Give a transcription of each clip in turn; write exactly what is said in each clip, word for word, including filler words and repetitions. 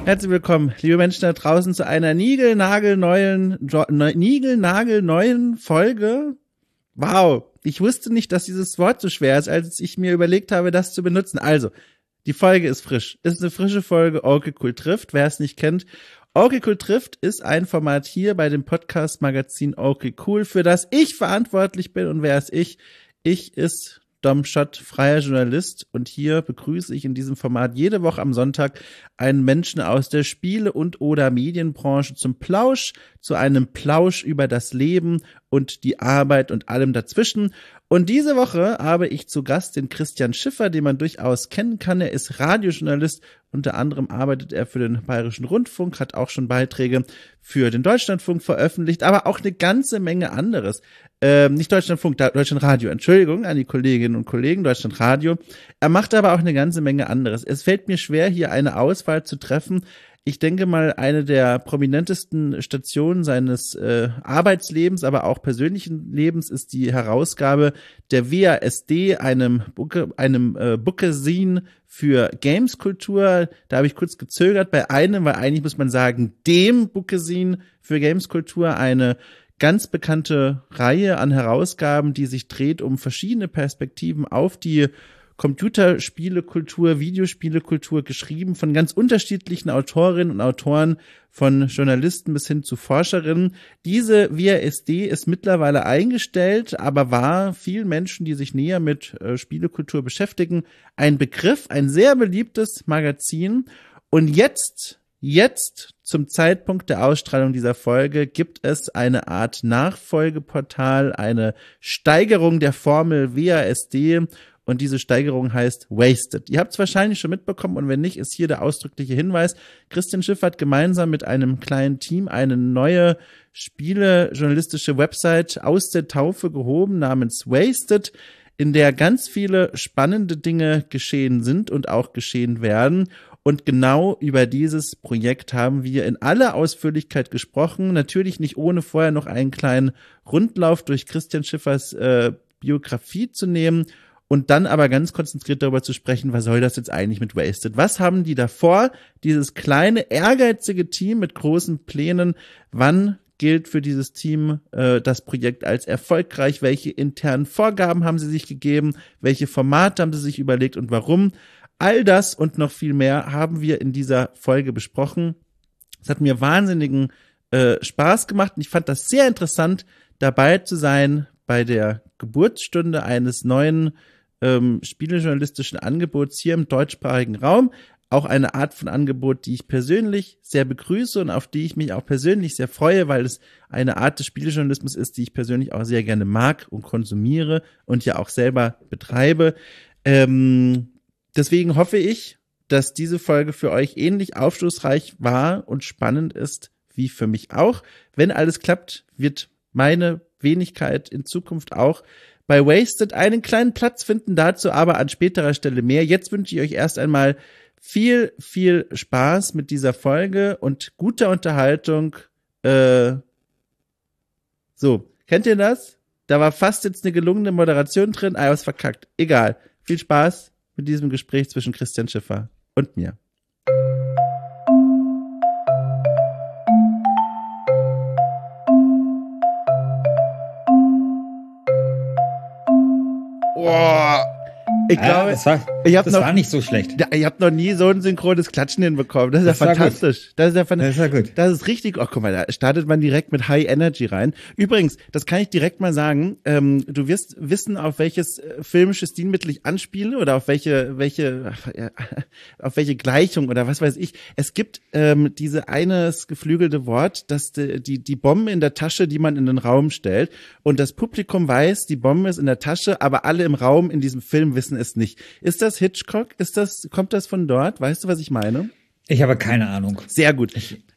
Herzlich willkommen, liebe Menschen da draußen, zu einer niegelnagelneuen, niegelnagelneuen Folge. Wow, ich wusste nicht, dass dieses Wort so schwer ist, als ich mir überlegt habe, das zu benutzen. Also, die Folge ist frisch. Es ist eine frische Folge, Okay Cool trifft. Wer es nicht kennt, Okay Cool trifft ist ein Format hier bei dem Podcast-Magazin Okay Cool, für das ich verantwortlich bin. Und wer ist ich? Ich ist Dom Schott, freier Journalist, und hier begrüße ich in diesem Format jede Woche am Sonntag einen Menschen aus der Spiele- und oder Medienbranche zum Plausch, zu einem Plausch über das Leben und die Arbeit und allem dazwischen. Und diese Woche habe ich zu Gast den Christian Schiffer, den man durchaus kennen kann. Er ist Radiojournalist, unter anderem arbeitet er für den Bayerischen Rundfunk, hat auch schon Beiträge für den Deutschlandfunk veröffentlicht, aber auch eine ganze Menge anderes. Ähm, nicht Deutschlandfunk, Deutschlandradio, Entschuldigung an die Kolleginnen und Kollegen, Deutschlandradio. Er macht aber auch eine ganze Menge anderes. Es fällt mir schwer, hier eine Auswahl zu treffen. Ich denke mal, eine der prominentesten Stationen seines äh, Arbeitslebens, aber auch persönlichen Lebens ist die Herausgabe der W A S D, einem Buke, einem äh, Bookazine für Gameskultur. Da habe ich kurz gezögert bei einem, weil eigentlich muss man sagen, dem Bookazine für Gameskultur, eine ganz bekannte Reihe an Herausgaben, die sich dreht um verschiedene Perspektiven auf die Computerspielekultur, Videospielekultur, geschrieben von ganz unterschiedlichen Autorinnen und Autoren, von Journalisten bis hin zu Forscherinnen. Diese W A S D ist mittlerweile eingestellt, aber war vielen Menschen, die sich näher mit äh, Spielekultur beschäftigen, ein Begriff, ein sehr beliebtes Magazin. Und jetzt, jetzt zum Zeitpunkt der Ausstrahlung dieser Folge gibt es eine Art Nachfolgeportal, eine Steigerung der Formel W A S D. Und diese Steigerung heißt Wasted. Ihr habt es wahrscheinlich schon mitbekommen, und wenn nicht, ist hier der ausdrückliche Hinweis. Christian Schiffer hat gemeinsam mit einem kleinen Team eine neue spielejournalistische Website aus der Taufe gehoben namens Wasted, in der ganz viele spannende Dinge geschehen sind und auch geschehen werden. Und genau über dieses Projekt haben wir in aller Ausführlichkeit gesprochen. Natürlich nicht ohne vorher noch einen kleinen Rundlauf durch Christian Schiffers äh, Biografie zu nehmen. Und dann aber ganz konzentriert darüber zu sprechen, was soll das jetzt eigentlich mit Wasted? Was haben die davor? Dieses kleine, ehrgeizige Team mit großen Plänen. Wann gilt für dieses Team äh, das Projekt als erfolgreich? Welche internen Vorgaben haben sie sich gegeben? Welche Formate haben sie sich überlegt und warum? All das und noch viel mehr haben wir in dieser Folge besprochen. Es hat mir wahnsinnigen äh, Spaß gemacht und ich fand das sehr interessant, dabei zu sein bei der Geburtsstunde eines neuen ähm, spielejournalistischen Angebots hier im deutschsprachigen Raum. Auch eine Art von Angebot, die ich persönlich sehr begrüße und auf die ich mich auch persönlich sehr freue, weil es eine Art des Spielejournalismus ist, die ich persönlich auch sehr gerne mag und konsumiere und ja auch selber betreibe. Ähm, deswegen hoffe ich, dass diese Folge für euch ähnlich aufschlussreich war und spannend ist, wie für mich auch. Wenn alles klappt, wird meine Wenigkeit in Zukunft auch bei Wasted einen kleinen Platz finden, dazu aber an späterer Stelle mehr. Jetzt wünsche ich euch erst einmal viel, viel Spaß mit dieser Folge und guter Unterhaltung. Äh, so, kennt ihr das? Da war fast jetzt eine gelungene Moderation drin, aber was verkackt. Egal. Viel Spaß mit diesem Gespräch zwischen Christian Schiffer und mir. Boah. Ich ja, glaube, das, war, ich hab das noch, war nicht so schlecht. Ja, ich habe noch nie so ein synchrones Klatschen hinbekommen. Das ist das ja fantastisch. Das ist ja fantastisch. Das ist ja gut. Das ist richtig. Oh, guck mal, da startet man direkt mit High Energy rein. Übrigens, das kann ich direkt mal sagen. Ähm, du wirst wissen, auf welches äh, filmische Stilmittel ich anspiele oder auf welche, welche, ach, ja, auf welche Gleichung oder was weiß ich. Es gibt ähm, diese eines geflügelte Wort, dass die, die die Bombe in der Tasche, die man in den Raum stellt, und das Publikum weiß, die Bombe ist in der Tasche, aber alle im Raum in diesem Film wissen es nicht. Ist das Hitchcock? Ist das, kommt das von dort? Weißt du, was ich meine? Ich habe keine Ahnung. Sehr gut.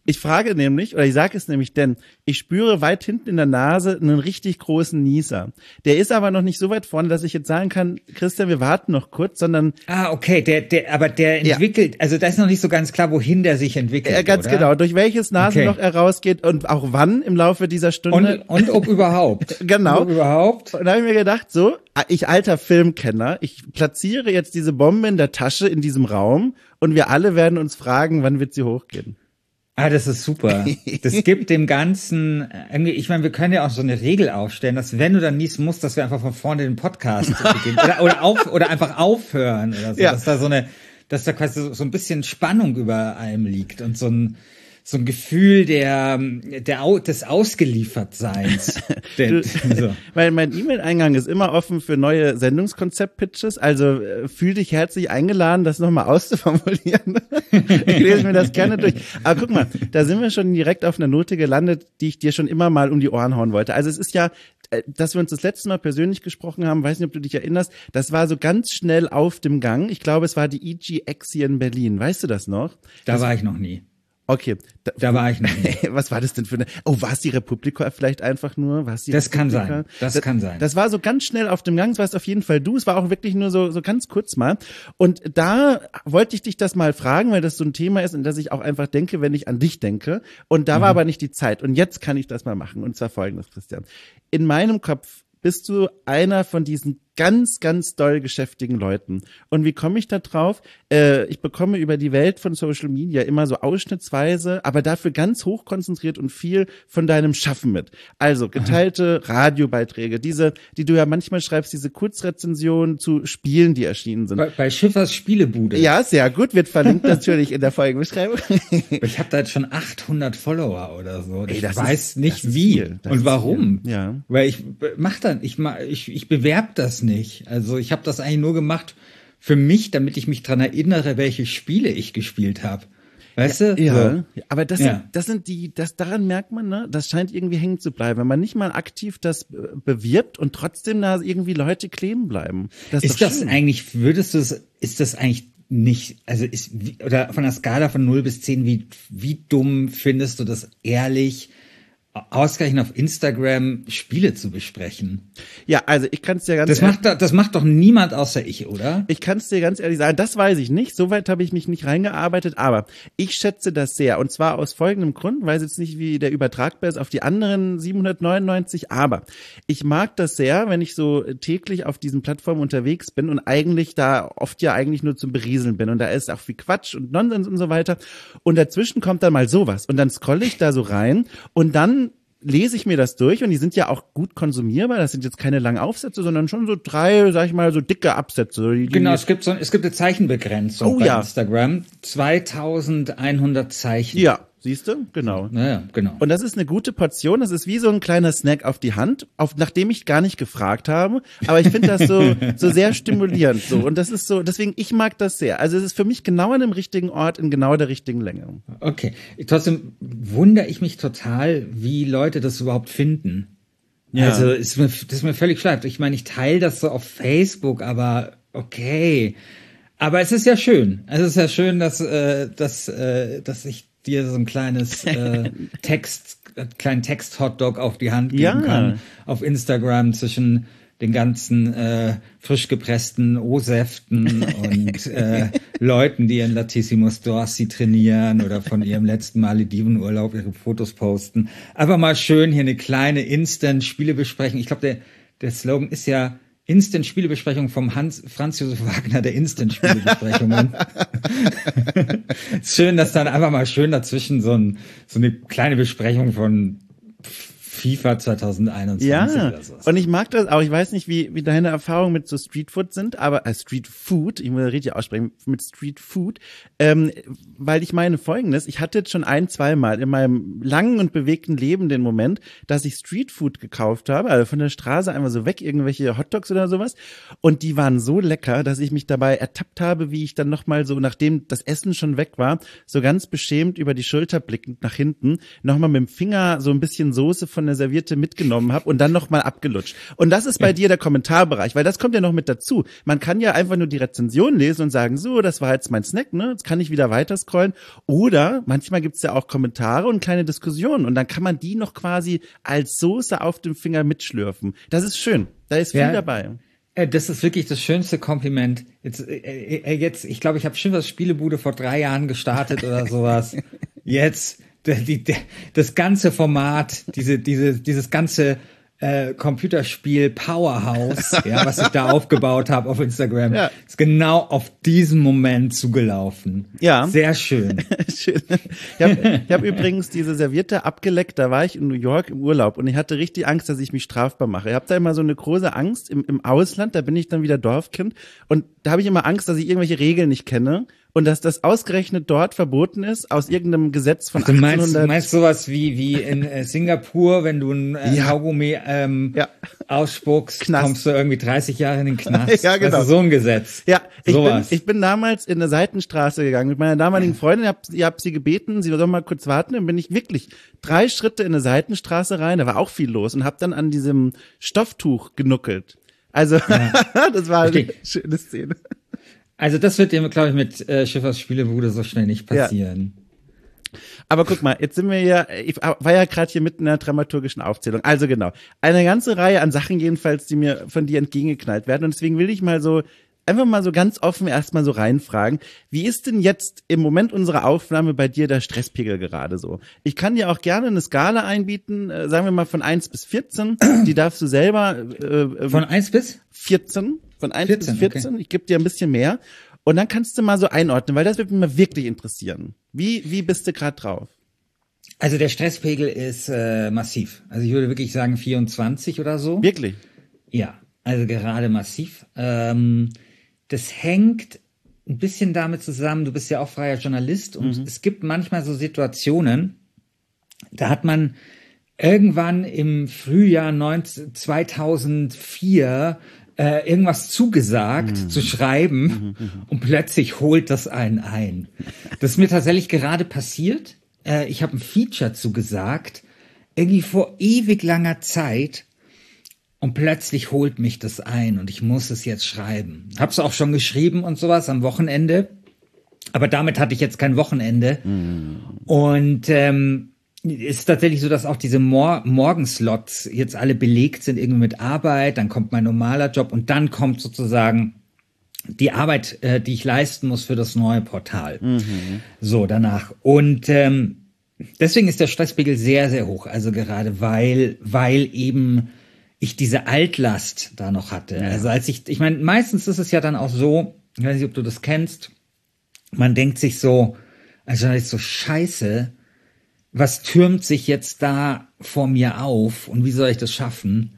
Ich frage nämlich, oder ich sage es nämlich, denn ich spüre weit hinten in der Nase einen richtig großen Nieser. Der ist aber noch nicht so weit vorne, dass ich jetzt sagen kann, Christian, wir warten noch kurz, sondern... Ah, okay, der, der, aber der entwickelt, ja. Also da ist noch nicht so ganz klar, wohin der sich entwickelt, ja, ganz oder? genau, durch welches Nasenloch okay. er rausgeht und auch wann im Laufe dieser Stunde. Und, und ob überhaupt. Genau. Und ob überhaupt. Und da habe ich mir gedacht, so, ich alter Filmkenner, ich platziere jetzt diese Bombe in der Tasche in diesem Raum und wir alle werden uns fragen, wann wird sie hochgehen. Ah, das ist super. Das gibt dem Ganzen, irgendwie, ich meine, wir können ja auch so eine Regel aufstellen, dass wenn du dann niesen musst, dass wir einfach von vorne den Podcast beginnen. Oder, oder, auf, oder einfach aufhören oder so. Ja. Dass da so eine, dass da quasi so, so ein bisschen Spannung über allem liegt und so ein, so ein Gefühl der, der, des Ausgeliefertseins. du, so. Weil mein E-Mail-Eingang ist immer offen für neue Sendungskonzept-Pitches, also äh, fühl dich herzlich eingeladen, das nochmal auszuformulieren. Ich lese mir das gerne durch. Aber guck mal, da sind wir schon direkt auf einer Note gelandet, die ich dir schon immer mal um die Ohren hauen wollte. Also es ist ja, dass wir uns das letzte Mal persönlich gesprochen haben, weiß nicht, ob du dich erinnerst, das war so ganz schnell auf dem Gang. Ich glaube, es war die E G X hier in Berlin. Weißt du das noch? Da das war ich noch nie. Okay. Da, da war ich noch nicht. Was war das denn für eine, oh, war es die Republika vielleicht einfach nur? War's die das Republika? kann sein, das, das kann sein. Das war so ganz schnell auf dem Gang, das warst auf jeden Fall du, es war auch wirklich nur so so ganz kurz mal. Und da wollte ich dich das mal fragen, weil das so ein Thema ist, in das ich auch einfach denke, wenn ich an dich denke. Und da mhm. war aber nicht die Zeit. Und jetzt kann ich das mal machen. Und zwar Folgendes, Christian. In meinem Kopf bist du einer von diesen ganz, ganz doll geschäftigen Leuten. Und wie komme ich da drauf? Äh, ich bekomme über die Welt von Social Media immer so ausschnittsweise, aber dafür ganz hoch konzentriert und viel von deinem Schaffen mit. Also geteilte Aha. Radiobeiträge, diese, die du ja manchmal schreibst, diese Kurzrezensionen zu Spielen, die erschienen sind. Bei, bei Schiffers Spielebude. Ja, sehr gut, wird verlinkt natürlich in der Folgenbeschreibung. Ich habe da jetzt schon achthundert Follower oder so. Ey, ich das weiß ist, nicht das wie und warum. Ja. Weil ich mach dann, ich mach, ich, ich bewerb das nicht. Also ich habe das eigentlich nur gemacht für mich, damit ich mich dran erinnere, welche Spiele ich gespielt habe. Weißt ja, du? Ja, so. aber das ja. sind, das sind die, das daran merkt man, ne, das scheint irgendwie hängen zu bleiben, wenn man nicht mal aktiv das bewirbt und trotzdem da irgendwie Leute kleben bleiben. Das ist, ist das schön. Eigentlich, würdest du es, ist das eigentlich nicht, also ist, oder von der Skala von null bis zehn, wie, wie dumm findest du das ehrlich, ausgerechnet auf Instagram Spiele zu besprechen? Ja, also ich kann es dir ganz das macht das macht doch niemand außer ich, oder? Ich kann es dir ganz ehrlich sagen, das weiß ich nicht, soweit habe ich mich nicht reingearbeitet, aber ich schätze das sehr und zwar aus folgendem Grund, weiß jetzt nicht, wie der übertragbar ist auf die anderen siebenhundertneunundneunzig, aber ich mag das sehr, wenn ich so täglich auf diesen Plattformen unterwegs bin und eigentlich da oft ja eigentlich nur zum Berieseln bin und da ist auch viel Quatsch und Nonsens und so weiter und dazwischen kommt dann mal sowas und dann scrolle ich da so rein und dann lese ich mir das durch und die sind ja auch gut konsumierbar. Das sind jetzt keine langen Aufsätze, sondern schon so drei, sag ich mal, so dicke Absätze. Die, genau, es gibt so, es gibt eine Zeichenbegrenzung oh, bei ja. Instagram. zweitausendeinhundert Zeichen. Ja. Siehst du? Genau. Ja, genau. Und das ist eine gute Portion. Das ist wie so ein kleiner Snack auf die Hand, auf, nachdem ich gar nicht gefragt habe. Aber ich finde das so, so sehr stimulierend, so. Und das ist so, deswegen, ich mag das sehr. Also es ist für mich genau an dem richtigen Ort, in genau der richtigen Länge. Okay. Trotzdem wundere ich mich total, wie Leute das überhaupt finden. Ja. Also, ist mir, das ist mir völlig klar. Ich meine, ich teile das so auf Facebook, aber okay. Aber es ist ja schön. Es ist ja schön, dass, äh, dass, äh, dass ich dir so ein kleines äh, Text, kleinen Text-Hotdog auf die Hand geben ja. kann auf Instagram zwischen den ganzen äh, frisch gepressten O-Säften und äh, Leuten, die in Latissimus Dorsi trainieren oder von ihrem letzten Maledivenurlaub ihre Fotos posten. Einfach mal schön hier eine kleine Instant-Spielebesprechung. Ich glaube, der der Slogan ist ja Instant-Spielebesprechung vom Hans Franz Josef Wagner der Instant-Spielebesprechungen. Schön, dass dann einfach mal schön dazwischen so, ein, so eine kleine Besprechung von FIFA zwanzig einundzwanzig ja, oder so. Und ich mag das auch. Ich weiß nicht, wie, wie deine Erfahrungen mit so Streetfood sind, aber äh, Street Food, ich muss richtig aussprechen, mit Street Food, ähm, weil ich meine Folgendes, ich hatte jetzt schon ein, zweimal in meinem langen und bewegten Leben den Moment, dass ich Street Food gekauft habe, also von der Straße einmal so weg, irgendwelche Hotdogs oder sowas, und die waren so lecker, dass ich mich dabei ertappt habe, wie ich dann nochmal so, nachdem das Essen schon weg war, so ganz beschämt über die Schulter blickend nach hinten, nochmal mit dem Finger so ein bisschen Soße von eine Serviette mitgenommen habe und dann nochmal abgelutscht. Und das ist bei ja. dir der Kommentarbereich, weil das kommt ja noch mit dazu. Man kann ja einfach nur die Rezension lesen und sagen, so, das war jetzt mein Snack, ne? Jetzt kann ich wieder weiter scrollen. Oder manchmal gibt's ja auch Kommentare und kleine Diskussionen und dann kann man die noch quasi als Soße auf dem Finger mitschlürfen. Das ist schön. Da ist viel ja. dabei. Das ist wirklich das schönste Kompliment. Jetzt, äh, jetzt ich glaube, ich habe Schiffers Spielebude vor drei Jahren gestartet oder sowas. Jetzt die, die, das ganze Format, diese, diese, dieses ganze äh, Computerspiel Powerhouse, ja, was ich da aufgebaut habe auf Instagram, ja. ist genau auf diesen Moment zugelaufen. Ja. Sehr schön. schön. Ich habe hab übrigens diese Serviette abgeleckt, da war ich in New York im Urlaub und ich hatte richtig Angst, dass ich mich strafbar mache. Ich habe da immer so eine große Angst im, im Ausland, da bin ich dann wieder Dorfkind und da habe ich immer Angst, dass ich irgendwelche Regeln nicht kenne. Und dass das ausgerechnet dort verboten ist, aus irgendeinem Gesetz von Ach, du meinst, achtzehnhundert. Du meinst sowas wie, wie in äh, Singapur, wenn du ein äh, ja. Kaugummi ähm, ja. ausspuckst, Knast. Kommst du irgendwie dreißig Jahre in den Knast. Ja, genau. Also so ein Gesetz. Ja, ich bin, ich bin damals in eine Seitenstraße gegangen mit meiner damaligen Freundin. Ich hab, ich hab sie gebeten, sie soll mal kurz warten. Dann bin ich wirklich drei Schritte in eine Seitenstraße rein. Da war auch viel los und habe dann an diesem Stofftuch genuckelt. Also ja. das war eine schöne Szene. Also das wird dir, glaube ich, mit äh, Schiffers Spielebude so schnell nicht passieren. Ja. Aber guck mal, jetzt sind wir ja, ich war ja gerade hier mitten in einer dramaturgischen Aufzählung. Also genau, eine ganze Reihe an Sachen jedenfalls, die mir von dir entgegengeknallt werden. Und deswegen will ich mal so, einfach mal so ganz offen erstmal so reinfragen, wie ist denn jetzt im Moment unserer Aufnahme bei dir der Stresspegel gerade so? Ich kann dir auch gerne eine Skala einbieten, äh, sagen wir mal von eins bis vierzehn. Die darfst du selber. Äh, von eins bis? vierzehn. Von eins vierzehn, bis vierzehn, okay. Ich gebe dir ein bisschen mehr. Und dann kannst du mal so einordnen, weil das würde mich mal wirklich interessieren. Wie, wie bist du gerade drauf? Also der Stresspegel ist äh, massiv. Also ich würde wirklich sagen vierundzwanzig oder so. Wirklich? Ja, also gerade massiv. Ähm, das hängt ein bisschen damit zusammen, du bist ja auch freier Journalist und mhm. es gibt manchmal so Situationen, da hat man irgendwann im Frühjahr zweitausendvier Äh, irgendwas zugesagt, mhm. zu schreiben mhm, und plötzlich holt das einen ein. Das ist mir tatsächlich gerade passiert. Äh, ich habe ein Feature zugesagt, irgendwie vor ewig langer Zeit und plötzlich holt mich das ein und ich muss es jetzt schreiben. Hab's auch schon geschrieben und sowas am Wochenende, aber damit hatte ich jetzt kein Wochenende. Mhm. Und ähm, ist tatsächlich so, dass auch diese Mor- Morgenslots jetzt alle belegt sind irgendwie mit Arbeit, dann kommt mein normaler Job und dann kommt sozusagen die Arbeit, äh, die ich leisten muss für das neue Portal. Mhm. So, danach. Und ähm, deswegen ist der Stresspegel sehr, sehr hoch, also gerade weil, weil eben ich diese Altlast da noch hatte. Ja. Also als ich, ich meine, meistens ist es ja dann auch so, ich weiß nicht, ob du das kennst, man denkt sich so, also ist so scheiße, was türmt sich jetzt da vor mir auf und wie soll ich das schaffen?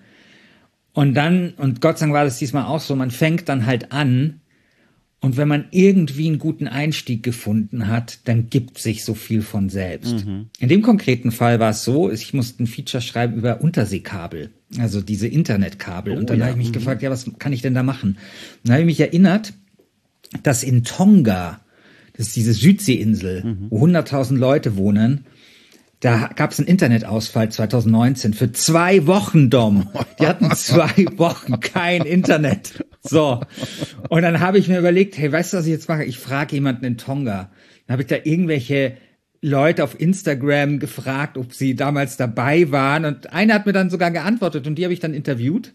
Und dann, und Gott sei Dank war das diesmal auch so, man fängt dann halt an und wenn man irgendwie einen guten Einstieg gefunden hat, dann gibt sich so viel von selbst. Mhm. In dem konkreten Fall war es so, ich musste ein Feature schreiben über Unterseekabel, also diese Internetkabel. Oh, und dann ja. habe ich mich mhm. gefragt, ja, was kann ich denn da machen? Und dann habe ich mich erinnert, dass in Tonga, das ist diese Südseeinsel, mhm. wo hunderttausend Leute wohnen, da gab es einen Internetausfall zwanzig neunzehn für zwei Wochen, Dom. Die hatten zwei Wochen kein Internet. So. Und dann habe ich mir überlegt, hey, weißt du, was ich jetzt mache? Ich frage jemanden in Tonga. Dann habe ich da irgendwelche Leute auf Instagram gefragt, ob sie damals dabei waren. Und einer hat mir dann sogar geantwortet und die habe ich dann interviewt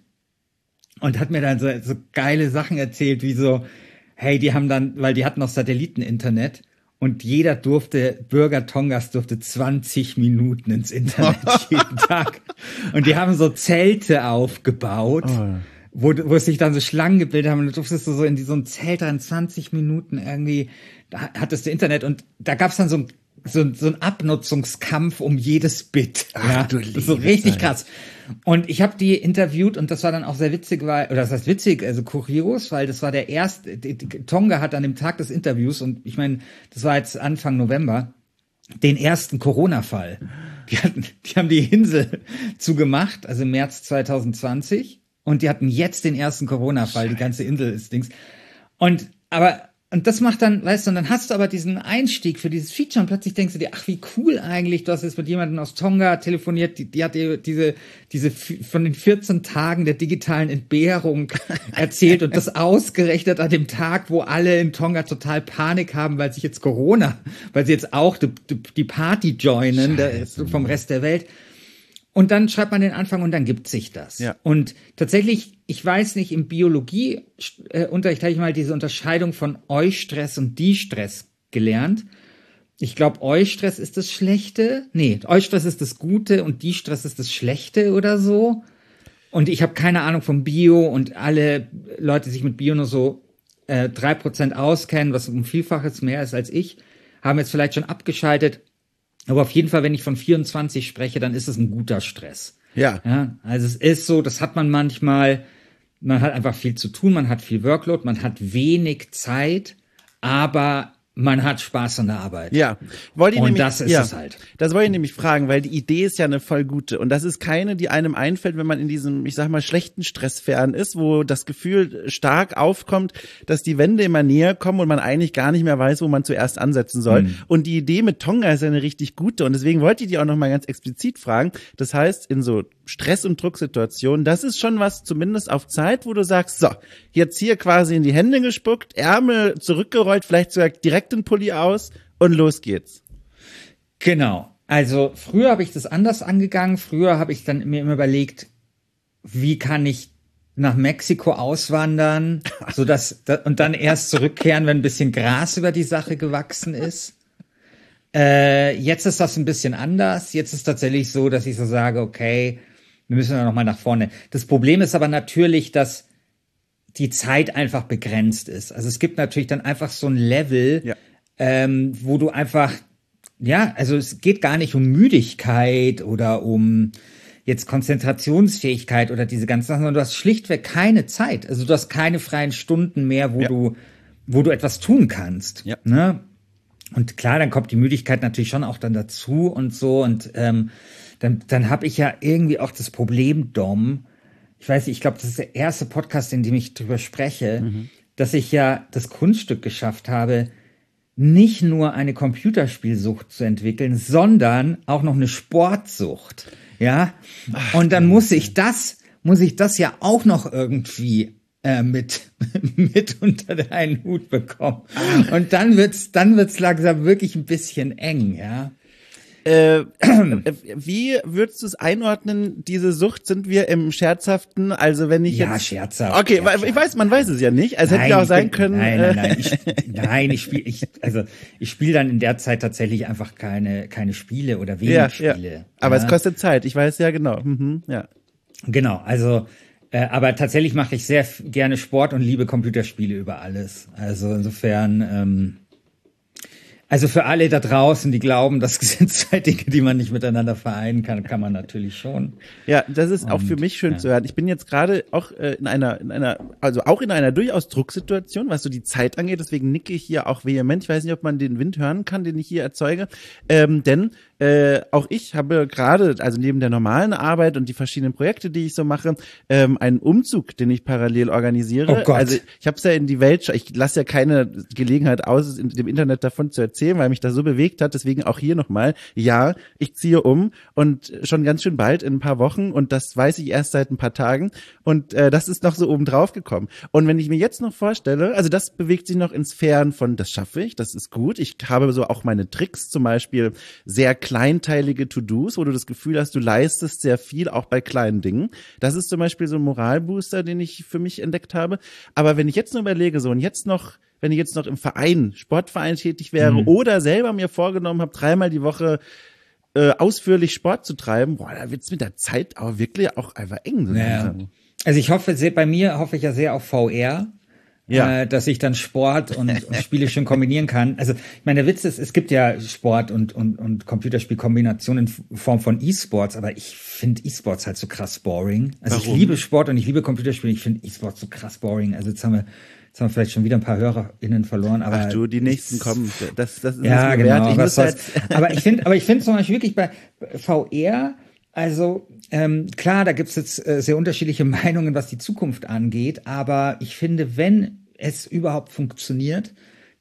und hat mir dann so, so geile Sachen erzählt, wie so, hey, die haben dann, weil die hatten noch Satelliteninternet. Und jeder durfte, Bürger Tongas durfte zwanzig Minuten ins Internet jeden Tag. Und die haben so Zelte aufgebaut, oh. wo, wo sich dann so Schlangen gebildet haben. Und du durftest so in so ein Zelt rein, zwanzig Minuten irgendwie, da hattest du Internet. Und da gab's dann so ein, so, so ein Abnutzungskampf um jedes Bit. Ach, ja, du liebes so richtig krass. Und ich habe die interviewt und das war dann auch sehr witzig, weil, oder das heißt witzig, also kurios, weil das war der erste, die, die, Tonga hat an dem Tag des Interviews, und ich meine, das war jetzt Anfang November, den ersten Corona-Fall. Die hatten, die haben die Insel zugemacht, also im März zwanzig zwanzig, und die hatten jetzt den ersten Corona-Fall, die ganze Insel ist Dings. Und, aber und das macht dann, weißt du, und dann hast du aber diesen Einstieg für dieses Feature und plötzlich denkst du dir, ach, wie cool eigentlich, du hast jetzt mit jemandem aus Tonga telefoniert, die, die hat dir diese, diese, von den vierzehn Tagen der digitalen Entbehrung erzählt und das ausgerechnet an dem Tag, wo alle in Tonga total Panik haben, weil sich jetzt Corona, weil sie jetzt auch die, die Party joinen, der, vom Rest der Welt. Und dann schreibt man den Anfang und dann gibt sich das. Ja. Und tatsächlich, ich weiß nicht, im Biologieunterricht habe ich mal diese Unterscheidung von Eustress und Distress gelernt. Ich glaube, Eustress ist das Schlechte. Nee, Eustress ist das Gute und Distress ist das Schlechte oder so. Und ich habe keine Ahnung vom Bio und alle Leute, die sich mit Bio nur so äh, drei Prozent auskennen, was um Vielfaches mehr ist als ich, haben jetzt vielleicht schon abgeschaltet. Aber auf jeden Fall, wenn ich von vierundzwanzig spreche, dann ist es ein guter Stress. Ja. Ja, also es ist so, das hat man manchmal, man hat einfach viel zu tun, man hat viel Workload, man hat wenig Zeit, aber man hat Spaß an der Arbeit. Ja, wollte ich und nämlich, das ist ja, es halt. Das wollte ich nämlich fragen, weil die Idee ist ja eine voll gute und das ist keine, die einem einfällt, wenn man in diesem, ich sag mal, schlechten Stresssphären ist, wo das Gefühl stark aufkommt, dass die Wände immer näher kommen und man eigentlich gar nicht mehr weiß, wo man zuerst ansetzen soll. Mhm. Und die Idee mit Tonga ist ja eine richtig gute und deswegen wollte ich die auch noch mal ganz explizit fragen. Das heißt, in so Stress- und Drucksituationen, das ist schon was zumindest auf Zeit, wo du sagst, so, jetzt hier quasi in die Hände gespuckt, Ärmel zurückgerollt, vielleicht sogar direkt den Pulli aus und los geht's. Genau. Also früher habe ich das anders angegangen. Früher habe ich dann mir immer überlegt, wie kann ich nach Mexiko auswandern, so dass und dann erst zurückkehren, wenn ein bisschen Gras über die Sache gewachsen ist. Äh, jetzt ist das ein bisschen anders. Jetzt ist tatsächlich so, dass ich so sage, okay, wir müssen ja noch mal nach vorne. Das Problem ist aber natürlich, dass die Zeit einfach begrenzt ist. Also es gibt natürlich dann einfach so ein Level, ja. ähm, wo du einfach, ja, also es geht gar nicht um Müdigkeit oder um jetzt Konzentrationsfähigkeit oder diese ganzen Sachen, sondern du hast schlichtweg keine Zeit. Also du hast keine freien Stunden mehr, wo ja. du, wo du etwas tun kannst. Ja. Ne? Und klar, dann kommt die Müdigkeit natürlich schon auch dann dazu und so. Und ähm, dann, dann habe ich ja irgendwie auch das Problem, Dom, ich weiß nicht, ich glaube, das ist der erste Podcast, in dem ich drüber spreche, mhm. dass ich ja das Kunststück geschafft habe, nicht nur eine Computerspielsucht zu entwickeln, sondern auch noch eine Sportsucht. Ja, Ach, und dann muss ich das, muss ich das ja auch noch irgendwie äh, mit mit unter einen Hut bekommen. Ach. Und dann wird's, dann wird's langsam wirklich ein bisschen eng, ja. Äh, wie würdest du es einordnen, diese Sucht? Sind wir im Scherzhaften? Also wenn ich ja, jetzt... scherzhaft. Okay, ja, ich weiß, man weiß es ja nicht. Also hätte ja auch sein bin, können... Nein, nein, nein. Ich, nein, ich spiele ich, also ich spiele dann in der Zeit tatsächlich einfach keine keine Spiele oder wenig ja, Spiele. Ja. Aber ja. es kostet Zeit, ich weiß ja genau. Mhm, ja. Genau, also äh, aber tatsächlich mache ich sehr f- gerne Sport und liebe Computerspiele über alles. Also insofern... Ähm, Also für alle da draußen, die glauben, das sind zwei Dinge, die man nicht miteinander vereinen kann, kann man natürlich schon. Ja, das ist auch Und, für mich schön ja. zu hören. Ich bin jetzt gerade auch äh, in einer, in einer, also auch in einer durchaus Drucksituation, was so die Zeit angeht. Deswegen nicke ich hier auch vehement. Ich weiß nicht, ob man den Wind hören kann, den ich hier erzeuge. Ähm, denn äh, auch ich habe gerade, also neben der normalen Arbeit und die verschiedenen Projekte, die ich so mache, ähm, einen Umzug, den ich parallel organisiere. Oh Gott. Also ich habe es ja in die Welt, ich lasse ja keine Gelegenheit aus, in dem Internet davon zu erzählen, weil mich das so bewegt hat. Deswegen auch hier nochmal, ja, ich ziehe um und schon ganz schön bald in ein paar Wochen und das weiß ich erst seit ein paar Tagen und äh, das ist noch so oben drauf gekommen. Und wenn ich mir jetzt noch vorstelle, also das bewegt sich noch in Sphären von, das schaffe ich, das ist gut. Ich habe so auch meine Tricks, zum Beispiel sehr kleinteilige To-Dos, wo du das Gefühl hast, du leistest sehr viel, auch bei kleinen Dingen. Das ist zum Beispiel so ein Moralbooster, den ich für mich entdeckt habe. Aber wenn ich jetzt nur überlege, so und jetzt noch wenn ich jetzt noch im Verein, Sportverein tätig wäre mhm. oder selber mir vorgenommen habe, dreimal die Woche äh, ausführlich Sport zu treiben, boah, da wird's mit der Zeit aber wirklich auch einfach eng. Ja. Also ich hoffe, sehr, bei mir hoffe ich ja sehr auf V R, ja. äh, dass ich dann Sport und, und Spiele schön kombinieren kann. Also ich meine, der Witz ist, es gibt ja Sport und, und, und Computerspielkombinationen in Form von E-Sports, aber ich finde E-Sports halt so krass boring. Also Warum? Ich liebe Sport und ich liebe Computerspiele, ich finde E-Sports so krass boring. Also jetzt haben wir Jetzt haben wir vielleicht schon wieder ein paar HörerInnen verloren, aber. Ach du, die nächsten kommen. Das, das ist ja, genau. Ich was halt, aber ich finde, aber ich finde zum Beispiel wirklich bei V R, also, ähm, klar, da gibt's jetzt äh, sehr unterschiedliche Meinungen, was die Zukunft angeht, aber ich finde, wenn es überhaupt funktioniert,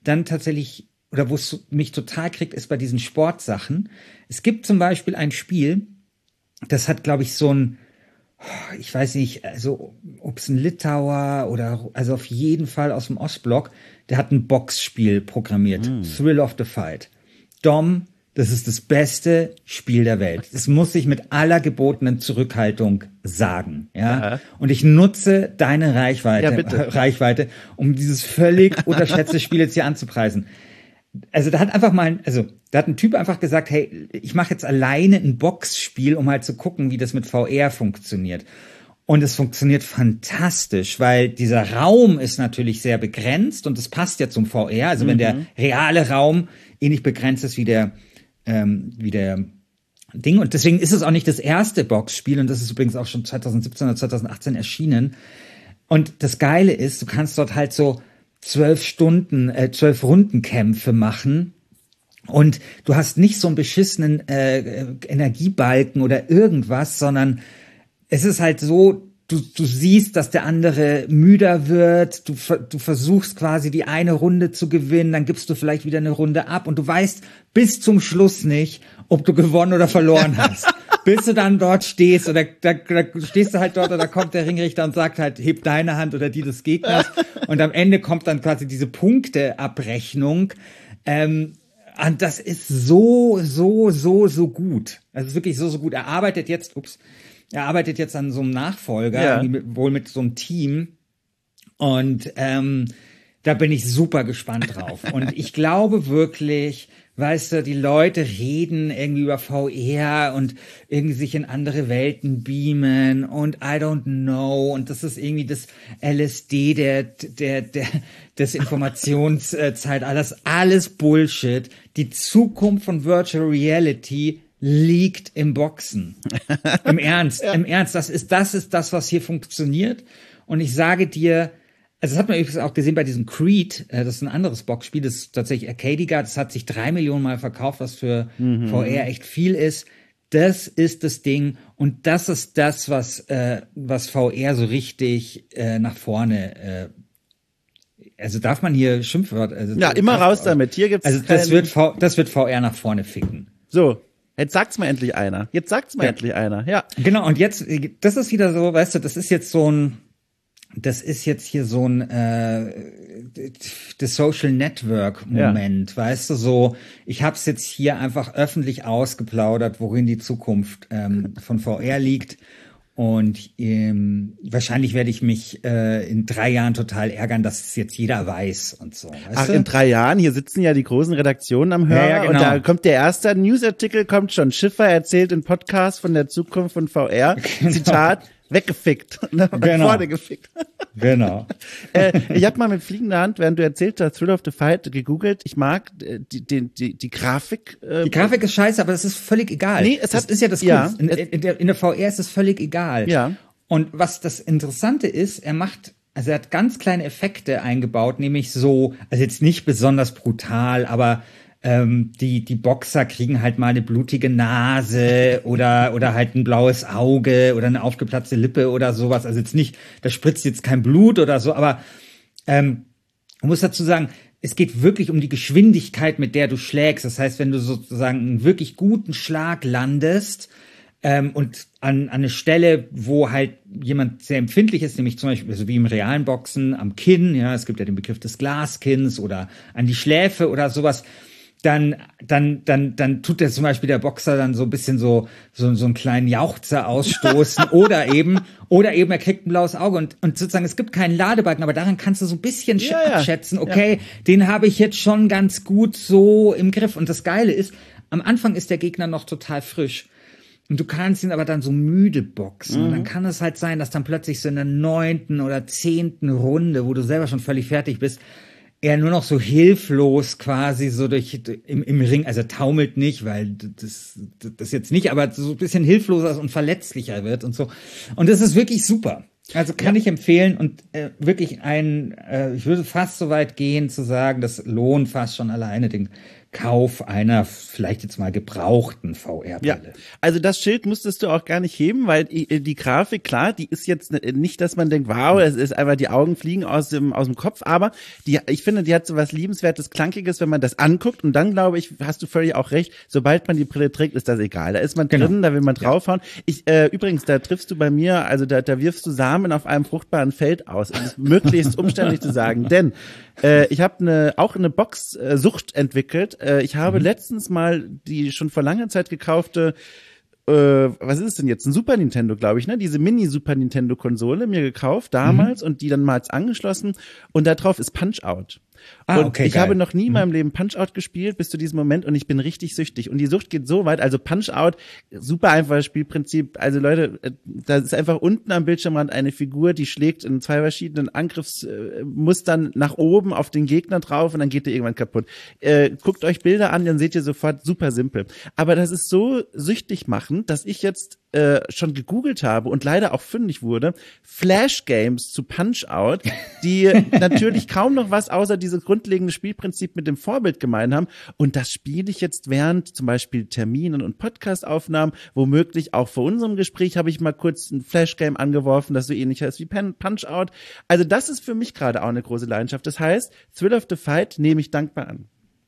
dann tatsächlich, oder wo es mich total kriegt, ist bei diesen Sportsachen. Es gibt zum Beispiel ein Spiel, das hat, glaube ich, so ein, ich weiß nicht, also ob es ein Litauer oder, also auf jeden Fall aus dem Ostblock, der hat ein Boxspiel programmiert. Mm. Thrill of the Fight. Dom, das ist das beste Spiel der Welt. Das muss ich mit aller gebotenen Zurückhaltung sagen, ja. ja. Und ich nutze deine Reichweite, ja, bitte. Reichweite, um dieses völlig unterschätzte Spiel jetzt hier anzupreisen. Also da hat einfach mal, also da hat ein Typ einfach gesagt, hey, ich mache jetzt alleine ein Boxspiel, um halt zu gucken, wie das mit V R funktioniert. Und es funktioniert fantastisch, weil dieser Raum ist natürlich sehr begrenzt und es passt ja zum V R. Also mhm. wenn der reale Raum ähnlich begrenzt ist wie der ähm, wie der Ding. Und deswegen ist es auch nicht das erste Boxspiel und das ist übrigens auch schon zwanzig siebzehn oder zwanzig achtzehn erschienen. Und das Geile ist, du kannst dort halt so zwölf Stunden, äh, zwölf Rundenkämpfe machen und du hast nicht so einen beschissenen äh, Energiebalken oder irgendwas, sondern es ist halt so, du, du siehst, dass der andere müder wird, du, du versuchst quasi die eine Runde zu gewinnen, dann gibst du vielleicht wieder eine Runde ab und du weißt bis zum Schluss nicht, ob du gewonnen oder verloren hast. Bis du dann dort stehst oder da, da stehst du halt dort oder kommt der Ringrichter und sagt halt, heb deine Hand oder die des Gegners und am Ende kommt dann quasi diese Punkteabrechnung. Ähm, und das ist so, so, so, so gut. Das ist wirklich so, so gut. Er arbeitet jetzt, ups, er arbeitet jetzt an so einem Nachfolger, ja. mit, wohl mit so einem Team und ähm, da bin ich super gespannt drauf. Und ich glaube wirklich, weißt du, die Leute reden irgendwie über V R und irgendwie sich in andere Welten beamen und I don't know und das ist irgendwie das L S D der der der des Informationszeitalters, alles Bullshit. Die Zukunft von Virtual Reality liegt im Boxen. Im Ernst, ja. im Ernst, das ist das ist das, was hier funktioniert und ich sage dir, also das hat man übrigens auch gesehen bei diesem Creed, das ist ein anderes Boxspiel, das ist tatsächlich arcadiger, das hat sich drei Millionen Mal verkauft, was für mhm. V R echt viel ist. Das ist das Ding und das ist das, was äh, was V R so richtig äh, nach vorne, äh, also darf man hier Schimpfwort? Also ja, immer raus auch, damit, hier gibt's also das wird v, das wird V R nach vorne ficken. So. Jetzt sagt's mal endlich einer. Jetzt sagt's mal ja. endlich einer. Ja. Genau, und jetzt, das ist wieder so, weißt du, das ist jetzt so ein, das ist jetzt hier so ein äh, das Social Network Moment, ja. weißt du, so, ich hab's jetzt hier einfach öffentlich ausgeplaudert, worin die Zukunft ähm, von V R liegt. Und ähm, wahrscheinlich werde ich mich äh, in drei Jahren total ärgern, dass es jetzt jeder weiß und so. Weißt Ach, du? In drei Jahren, hier sitzen ja die großen Redaktionen am Hörer ja, ja, genau. und da kommt der erste Newsartikel, kommt schon. Schiffer erzählt im Podcast von der Zukunft von V R. Genau. Zitat, weggefickt. Genau. Vorne gefickt. Genau. äh, ich habe mal mit fliegender Hand, während du erzählt hast, Thrill of the Fight gegoogelt. Ich mag äh, die, die, die, die Grafik. Äh, die Grafik ist scheiße, aber das ist völlig egal. Nee, es das hat, ist ja das ja, Kunst. In, in, der, in der V R ist es völlig egal. Ja. Und was das Interessante ist, er macht, also er hat ganz kleine Effekte eingebaut, nämlich so, also jetzt nicht besonders brutal, aber ähm, die die Boxer kriegen halt mal eine blutige Nase oder oder halt ein blaues Auge oder eine aufgeplatzte Lippe oder sowas. Also jetzt nicht, da spritzt jetzt kein Blut oder so, aber ähm, man muss dazu sagen, es geht wirklich um die Geschwindigkeit, mit der du schlägst. Das heißt, wenn du sozusagen einen wirklich guten Schlag landest ähm, und an, an eine Stelle, wo halt jemand sehr empfindlich ist, nämlich zum Beispiel so wie im realen Boxen am Kinn, ja, es gibt ja den Begriff des Glaskinns oder an die Schläfe oder sowas, dann, dann, dann, dann tut der zum Beispiel der Boxer dann so ein bisschen so, so, so einen kleinen Jauchzer ausstoßen oder eben, oder eben er kriegt ein blaues Auge und, und sozusagen es gibt keinen Ladebalken, aber daran kannst du so ein bisschen ja, ja. abschätzen, okay, ja. den habe ich jetzt schon ganz gut so im Griff. Und das Geile ist, am Anfang ist der Gegner noch total frisch. Und du kannst ihn aber dann so müde boxen. Mhm. Und dann kann es halt sein, dass dann plötzlich so in der neunten oder zehnten Runde, wo du selber schon völlig fertig bist, er nur noch so hilflos quasi so durch im, im Ring, also taumelt nicht, weil das das jetzt nicht, aber so ein bisschen hilfloser und verletzlicher wird und so. Und das ist wirklich super. Also kann ja. ich empfehlen und äh, wirklich ein, äh, ich würde fast so weit gehen zu sagen, das lohnt fast schon alleine den Kauf einer vielleicht jetzt mal gebrauchten V R-Brille. Ja, also das Schild musstest du auch gar nicht heben, weil die, die Grafik, klar, die ist jetzt nicht, dass man denkt, wow, es ist einfach, die Augen fliegen aus dem aus dem Kopf, aber die, ich finde, die hat so was Liebenswertes, Klankiges, wenn man das anguckt, und dann, glaube ich, hast du völlig auch recht, sobald man die Brille trägt, ist das egal. Da ist man Genau. drin, da will man draufhauen. Ich, äh, übrigens, da triffst du bei mir, also da, da wirfst du Samen auf einem fruchtbaren Feld aus. Es ist möglichst umständlich zu sagen, denn äh, ich habe eine, auch eine Box-Sucht entwickelt. Äh, ich habe mhm. letztens mal die schon vor langer Zeit gekaufte, äh, was ist es denn jetzt? Ein Super Nintendo, glaube ich, ne? Diese Mini-Super Nintendo-Konsole mir gekauft damals mhm. und die dann mal angeschlossen, und da drauf ist Punch-Out. Ah, und okay, ich geil. habe noch nie in meinem Leben Punch-Out gespielt bis zu diesem Moment, und ich bin richtig süchtig. Und die Sucht geht so weit, also Punch-Out, super einfaches Spielprinzip. Also Leute, da ist einfach unten am Bildschirmrand eine Figur, die schlägt in zwei verschiedenen Angriffsmustern nach oben auf den Gegner drauf, und dann geht der irgendwann kaputt. Äh, guckt euch Bilder an, dann seht ihr sofort, super simpel. Aber das ist so süchtig machend, dass ich jetzt äh, schon gegoogelt habe und leider auch fündig wurde, Flash-Games zu Punch-Out, die natürlich kaum noch was außer dieses grundlegende Spielprinzip mit dem Vorbild gemein haben. Und das spiele ich jetzt während zum Beispiel Terminen und Podcast-Aufnahmen, womöglich auch vor unserem Gespräch habe ich mal kurz ein Flash-Game angeworfen, das so ähnlich heißt wie Punch-Out. Also das ist für mich gerade auch eine große Leidenschaft. Das heißt, Thrill of the Fight nehme ich dankbar an.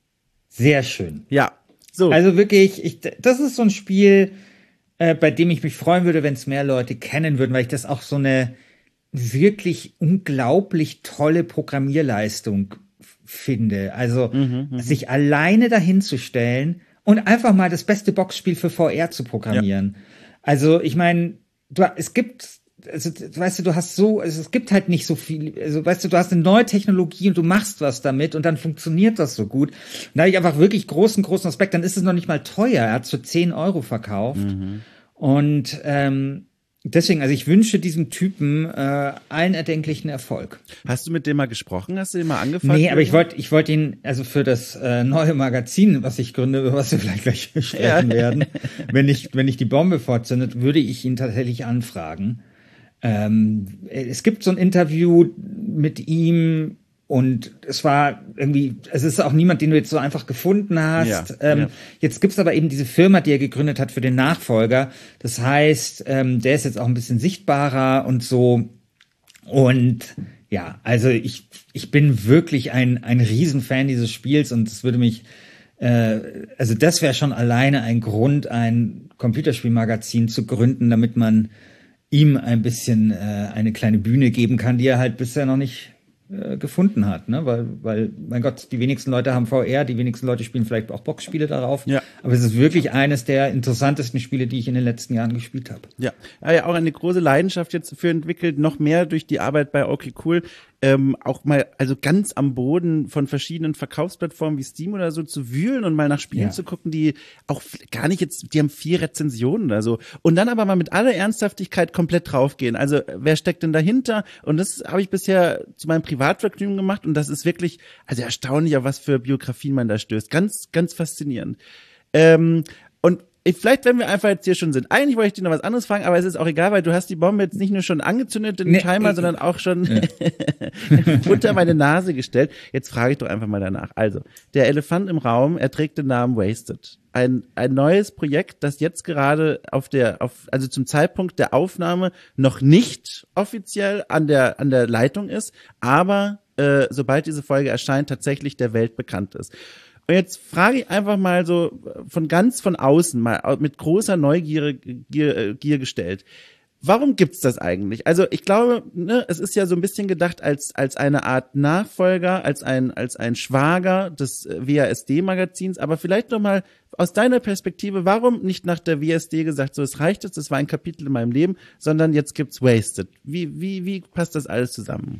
Sehr schön. Ja, so. Also wirklich, ich, das ist so ein Spiel, äh, bei dem ich mich freuen würde, wenn es mehr Leute kennen würden, weil ich das auch so eine wirklich unglaublich tolle Programmierleistung f- finde. Also Mhm, mh. sich alleine dahin zu stellen und einfach mal das beste Boxspiel für V R zu programmieren. Ja. Also ich meine, es gibt, also weißt du, du hast so, also es gibt halt nicht so viel, also weißt du, du hast eine neue Technologie und du machst was damit und dann funktioniert das so gut. Und da habe ich einfach wirklich großen, großen Respekt. Dann ist es noch nicht mal teuer. Er hat für zehn Euro verkauft. Mhm. Und ähm, deswegen, also ich wünsche diesem Typen äh, allen erdenklichen Erfolg. Hast du mit dem mal gesprochen? Hast du den mal angefangen? Nee, aber ich wollte ich wollte ihn, also für das äh, neue Magazin, was ich gründe, über was wir vielleicht gleich sprechen ja. werden, wenn ich wenn ich die Bombe vorzündet, würde ich ihn tatsächlich anfragen. Ähm, es gibt so ein Interview mit ihm, und es war irgendwie, es ist auch niemand, den du jetzt so einfach gefunden hast. Ja, ähm, ja. Jetzt gibt's aber eben diese Firma, die er gegründet hat für den Nachfolger. Das heißt, ähm, der ist jetzt auch ein bisschen sichtbarer und so. Und ja, also ich ich bin wirklich ein ein Riesenfan dieses Spiels, und es würde mich, äh, also das wäre schon alleine ein Grund, ein Computerspielmagazin zu gründen, damit man ihm ein bisschen äh, eine kleine Bühne geben kann, die er halt bisher noch nicht äh, gefunden hat, ne? Weil, weil, mein Gott, die wenigsten Leute haben V R, die wenigsten Leute spielen vielleicht auch Boxspiele darauf. Ja. Aber es ist wirklich eines der interessantesten Spiele, die ich in den letzten Jahren gespielt habe. Ja, er hat ja auch eine große Leidenschaft jetzt dafür entwickelt, noch mehr durch die Arbeit bei Okay Cool, ähm, auch mal, also ganz am Boden von verschiedenen Verkaufsplattformen wie Steam oder so zu wühlen und mal nach Spielen ja. zu gucken, die auch gar nicht jetzt, die haben vier Rezensionen oder so. Und dann aber mal mit aller Ernsthaftigkeit komplett draufgehen. Also, wer steckt denn dahinter? Und das habe ich bisher zu meinem Privatvergnügen gemacht, und das ist wirklich, also erstaunlich, auf was für Biografien man da stößt. Ganz, ganz faszinierend. Ähm, und vielleicht, wenn wir einfach jetzt hier schon sind. Eigentlich wollte ich dir noch was anderes fragen, aber es ist auch egal, weil du hast die Bombe jetzt nicht nur schon angezündet, den nee, Timer, ich, sondern auch schon ja. unter meine Nase gestellt. Jetzt frage ich doch einfach mal danach. Also, der Elefant im Raum, er trägt den Namen Wasted. Ein, ein neues Projekt, das jetzt gerade auf der, auf, also zum Zeitpunkt der Aufnahme noch nicht offiziell an der, an der Leitung ist, aber äh, sobald diese Folge erscheint, tatsächlich der Welt bekannt ist. Und jetzt frage ich einfach mal so von ganz von außen, mal mit großer Neugier Gier, Gier gestellt. Warum gibt's das eigentlich? Also ich glaube, ne, es ist ja so ein bisschen gedacht als als eine Art Nachfolger, als ein als ein Schwager des W A S D-Magazins. Aber vielleicht noch mal aus deiner Perspektive, warum nicht nach der W A S D gesagt, so es reicht jetzt, das war ein Kapitel in meinem Leben, sondern jetzt gibt's Wasted. Wie wie wie passt das alles zusammen?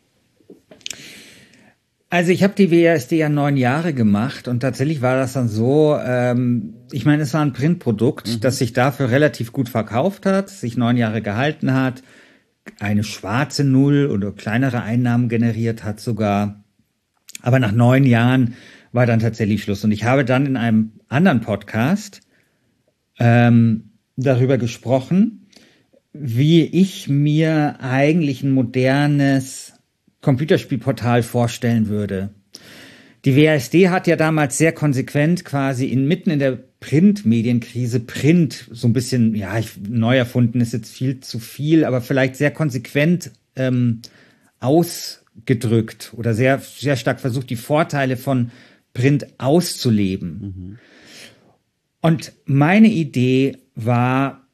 Also ich habe die W A S D ja neun Jahre gemacht, und tatsächlich war das dann so, ähm, ich meine, es war ein Printprodukt, mhm. das sich dafür relativ gut verkauft hat, sich neun Jahre gehalten hat, eine schwarze Null oder kleinere Einnahmen generiert hat sogar. Aber nach neun Jahren war dann tatsächlich Schluss. Und ich habe dann in einem anderen Podcast ähm, darüber gesprochen, wie ich mir eigentlich ein modernes Computerspielportal vorstellen würde. Die W A S D hat ja damals sehr konsequent quasi inmitten in der Printmedienkrise Print so ein bisschen, ja, ich, neu erfunden ist jetzt viel zu viel, aber vielleicht sehr konsequent ähm, ausgedrückt oder sehr, sehr stark versucht, die Vorteile von Print auszuleben. Mhm. Und meine Idee war,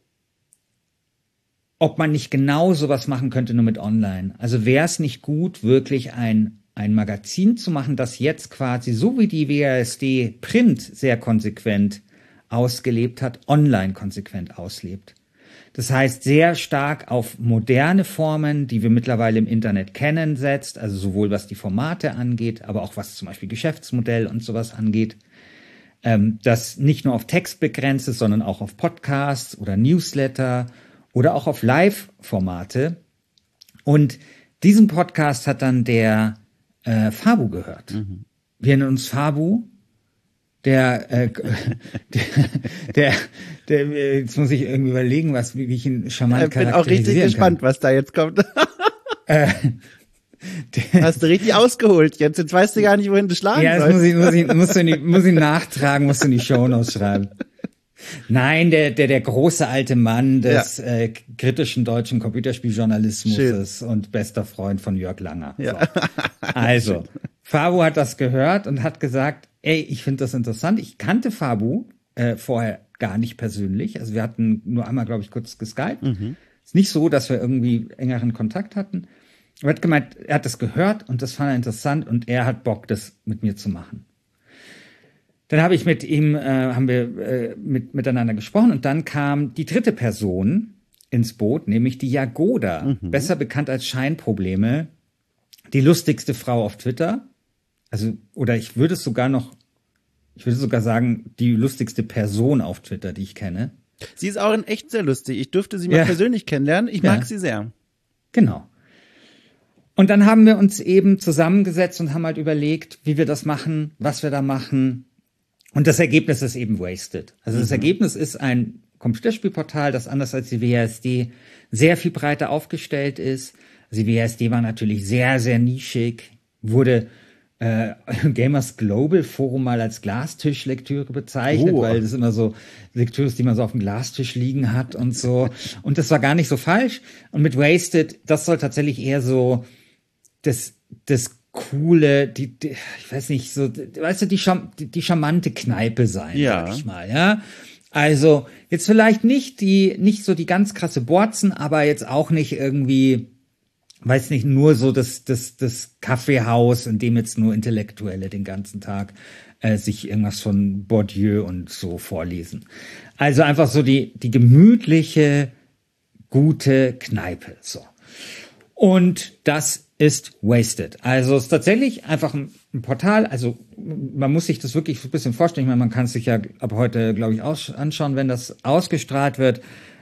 ob man nicht genau sowas machen könnte, nur mit online. Also wäre es nicht gut, wirklich ein, ein Magazin zu machen, das jetzt quasi, so wie die W A S D Print sehr konsequent ausgelebt hat, online konsequent auslebt. Das heißt, sehr stark auf moderne Formen, die wir mittlerweile im Internet kennen, setzt, also sowohl was die Formate angeht, aber auch was zum Beispiel Geschäftsmodell und sowas angeht, ähm, das nicht nur auf Text begrenzt ist, sondern auch auf Podcasts oder Newsletter oder auch auf Live-Formate. Und diesen Podcast hat dann der äh, Fabu gehört. Mhm. Wir nennen uns Fabu. Der, äh, der, der, der, jetzt muss ich irgendwie überlegen, was, wie ich ihn charmant charakterisieren kann. Ich bin auch richtig gespannt, was da jetzt kommt. äh, Hast du richtig ausgeholt jetzt. Jetzt weißt du gar nicht, wohin du schlagen ja, sollst. Ja, muss ich, muss ich, muss ich, muss ich nachtragen, musst du in die Shownotes schreiben. Nein, der, der, der große alte Mann des ja. äh, kritischen deutschen Computerspieljournalismus und bester Freund von Jörg Langer. Ja. So. Also, Fabu hat das gehört und hat gesagt, ey, ich finde das interessant. Ich kannte Fabu äh, vorher gar nicht persönlich. Also wir hatten nur einmal, glaube ich, kurz geskypt. Mhm. Ist nicht so, dass wir irgendwie engeren Kontakt hatten. Er hat gemeint, er hat das gehört und das fand er interessant und er hat Bock, das mit mir zu machen. Dann habe ich mit ihm, äh, haben wir äh, mit, miteinander gesprochen und dann kam die dritte Person ins Boot, nämlich die Jagoda, mhm. besser bekannt als Scheinprobleme, die lustigste Frau auf Twitter. Also, oder ich würde es sogar noch, ich würde sogar sagen, die lustigste Person auf Twitter, die ich kenne. Sie ist auch in echt sehr lustig. Ich durfte sie mal ja. persönlich kennenlernen. Ich mag ja. sie sehr. Genau. Und dann haben wir uns eben zusammengesetzt und haben halt überlegt, wie wir das machen, was wir da machen. Und das Ergebnis ist eben Wasted. Also das mhm. Ergebnis ist ein Computerspielportal, das anders als die W A S D sehr viel breiter aufgestellt ist. Also die W A S D war natürlich sehr, sehr nischig, wurde äh, Gamers Global Forum mal als Glastischlektüre bezeichnet, oh. weil das immer so Lektüre ist, die man so auf dem Glastisch liegen hat und so. Und das war gar nicht so falsch. Und mit Wasted, das soll tatsächlich eher so das, das coole, die, die, ich weiß nicht, so, weißt du, die, Scham, die, die charmante Kneipe sein, ja. sag ich mal, ja. Also, jetzt vielleicht nicht die, nicht so die ganz krasse Borzen, aber jetzt auch nicht irgendwie, weiß nicht, nur so das, das, das Kaffeehaus, in dem jetzt nur Intellektuelle den ganzen Tag äh, sich irgendwas von Bourdieu und so vorlesen. Also einfach so die, die gemütliche, gute Kneipe, so. Und das ist Wasted. Also es ist tatsächlich einfach ein, ein Portal, also man muss sich das wirklich ein bisschen vorstellen, ich meine, man kann es sich ja ab heute, glaube ich, aus, anschauen, wenn das ausgestrahlt wird.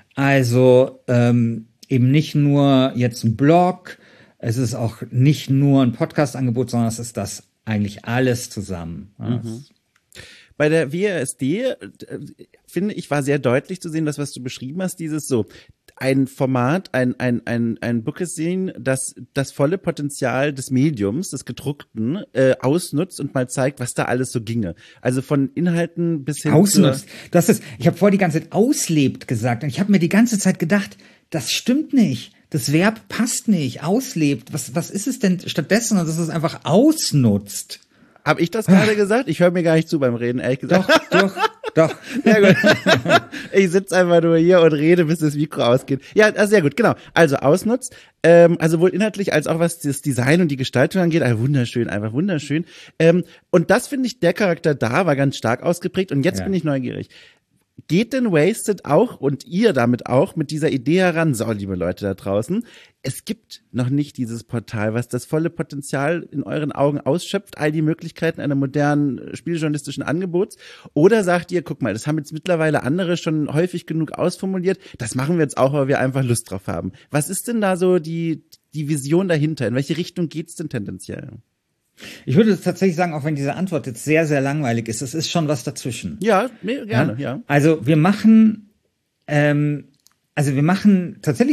Also ähm, eben nicht nur jetzt ein Blog, es ist auch nicht nur ein Podcast-Angebot, sondern es ist das eigentlich alles zusammen. Mhm. Bei der W A S D, äh, finde ich, war sehr deutlich zu sehen, das, was du beschrieben hast, dieses so, ein Format, ein, ein, ein, ein Bookescene, das das volle Potenzial des Mediums, des Gedruckten, äh, ausnutzt und mal zeigt, was da alles so ginge. Also von Inhalten bis hin ausnutzt. Das ist, ich habe vorher die ganze Zeit auslebt gesagt und ich habe mir die ganze Zeit gedacht, das stimmt nicht. Das Verb passt nicht. Auslebt. Was, was ist es denn stattdessen? Und das ist einfach ausnutzt. Habe ich das gerade gesagt? Ich höre mir gar nicht zu beim Reden, ehrlich gesagt. Doch, doch, doch. Sehr gut. Ich sitze einfach nur hier und rede, bis das Mikro ausgeht. Ja, also sehr gut, genau. Also ausnutzt, ähm, also sowohl inhaltlich als auch was das Design und die Gestaltung angeht. Also wunderschön, einfach wunderschön. Ähm, und das finde ich, der Charakter da war ganz stark ausgeprägt. Und jetzt ja. bin ich neugierig. Geht denn Wasted auch und ihr damit auch mit dieser Idee heran, so liebe Leute da draußen, es gibt noch nicht dieses Portal, was das volle Potenzial in euren Augen ausschöpft, all die Möglichkeiten einer modernen spieljournalistischen Angebots? Oder sagt ihr, guck mal, das haben jetzt mittlerweile andere schon häufig genug ausformuliert, das machen wir jetzt auch, weil wir einfach Lust drauf haben. Was ist denn da so die, die Vision dahinter? In welche Richtung geht's denn tendenziell? Ich würde tatsächlich sagen, auch wenn diese Antwort jetzt sehr, sehr langweilig ist, es ist schon was dazwischen. Ja, gerne, ja. ja. Also wir machen, ähm, also wir machen tatsächlich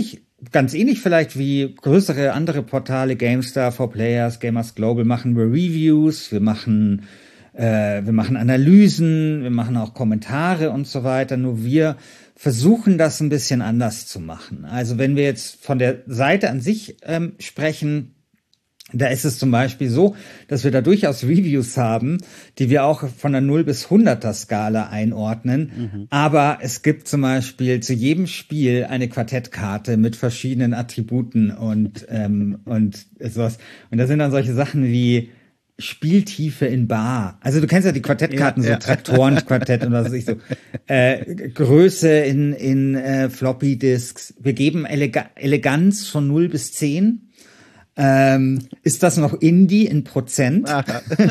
ganz ähnlich vielleicht wie größere andere Portale, GameStar, four Players, Gamers Global, machen wir Reviews, wir machen äh, wir machen Analysen, wir machen auch Kommentare und so weiter. Nur wir versuchen das ein bisschen anders zu machen. Also wenn wir jetzt von der Seite an sich ähm, sprechen, da ist es zum Beispiel so, dass wir da durchaus Reviews haben, die wir auch von der null bis hunderter Skala einordnen. Mhm. Aber es gibt zum Beispiel zu jedem Spiel eine Quartettkarte mit verschiedenen Attributen und, ähm, und sowas. Und da sind dann solche Sachen wie Spieltiefe in Bar. Also du kennst ja die Quartettkarten, ja, so ja. Traktorenquartett und was weiß ich so. Äh, Größe in, in äh, Floppy Disks. Wir geben Elega- Eleganz von null bis zehn. Ähm, ist das noch Indie in Prozent? So,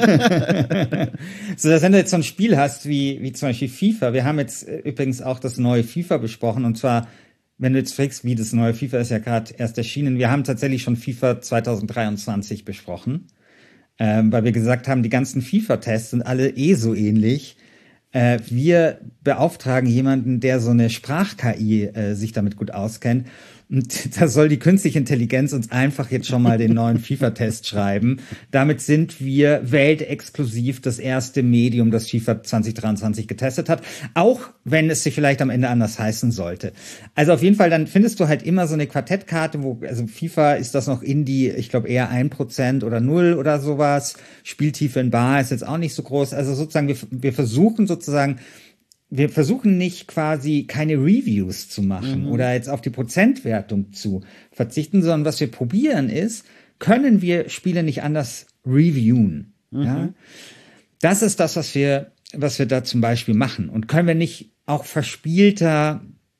dass wenn du jetzt so ein Spiel hast wie, wie zum Beispiel FIFA, wir haben jetzt äh, übrigens auch das neue FIFA besprochen, und zwar, wenn du jetzt fragst, wie das neue FIFA ist ja gerade erst erschienen, wir haben tatsächlich schon FIFA zwanzig dreiundzwanzig besprochen, ähm, weil wir gesagt haben, die ganzen FIFA-Tests sind alle eh so ähnlich. Äh, wir beauftragen jemanden, der so eine Sprach-K I äh, sich damit gut auskennt. Und da soll die künstliche Intelligenz uns einfach jetzt schon mal den neuen FIFA-Test schreiben. Damit sind wir weltexklusiv das erste Medium, das FIFA zwanzig dreiundzwanzig getestet hat. Auch wenn es sich vielleicht am Ende anders heißen sollte. Also auf jeden Fall, dann findest du halt immer so eine Quartettkarte, wo, also FIFA ist das noch Indie, ich glaube eher ein Prozent oder null oder sowas. Spieltiefe in Bar ist jetzt auch nicht so groß. Also sozusagen, wir, wir versuchen sozusagen, Wir versuchen nicht quasi keine Reviews zu machen, mhm, oder jetzt auf die Prozentwertung zu verzichten, sondern was wir probieren ist, können wir Spiele nicht anders reviewen? Mhm. Ja? Das ist das, was wir, was wir da zum Beispiel machen. Und können wir nicht auch verspielter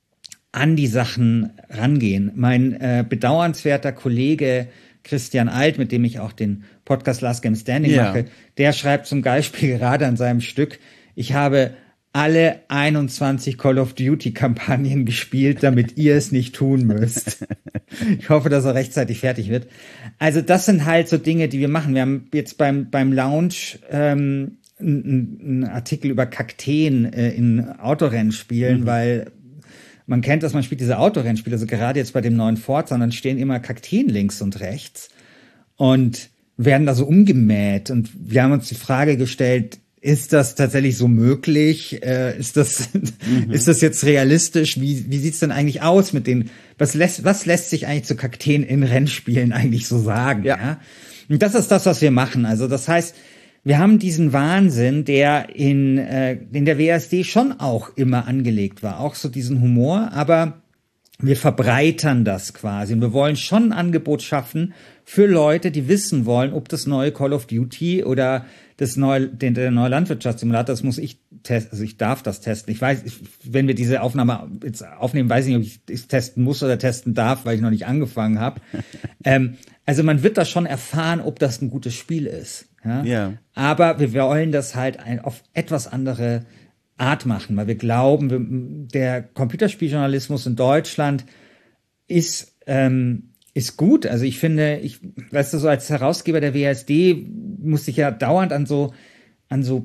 an die Sachen rangehen? Mein äh, bedauernswerter Kollege Christian Alt, mit dem ich auch den Podcast Last Game Standing ja. mache, der schreibt zum Beispiel gerade an seinem Stück, ich habe alle einundzwanzig Call of Duty Kampagnen gespielt, damit ihr es nicht tun müsst. Ich hoffe, dass er rechtzeitig fertig wird. Also das sind halt so Dinge, die wir machen. Wir haben jetzt beim beim Launch ähm, einen Artikel über Kakteen äh, in Autorennspielen, mhm, weil man kennt, dass man spielt diese Autorennspiele, also gerade jetzt bei dem neuen Forza, dann stehen immer Kakteen links und rechts und werden da so umgemäht. Und wir haben uns die Frage gestellt, ist das tatsächlich so möglich? Äh, ist das, mhm, ist das jetzt realistisch? Wie, wie sieht's denn eigentlich aus mit den, was lässt, was lässt sich eigentlich zu Kakteen in Rennspielen eigentlich so sagen? Ja. ja? Und das ist das, was wir machen. Also das heißt, wir haben diesen Wahnsinn, der in, äh, in der W A S D schon auch immer angelegt war. Auch so diesen Humor, aber wir verbreitern das quasi. Und wir wollen schon ein Angebot schaffen für Leute, die wissen wollen, ob das neue Call of Duty oder das neue, den, der neue Landwirtschaftssimulator, das muss ich testen, also ich darf das testen. Ich weiß, ich, wenn wir diese Aufnahme jetzt aufnehmen, weiß ich nicht, ob ich es testen muss oder testen darf, weil ich noch nicht angefangen habe. ähm, also man wird da schon erfahren, ob das ein gutes Spiel ist. Ja? Ja. Aber wir wollen das halt ein, auf etwas andere Art machen, weil wir glauben, wir, der Computerspieljournalismus in Deutschland ist ähm, ist gut. Also ich finde, ich, weißt du, so als Herausgeber der W A S D musste ich ja dauernd an so an so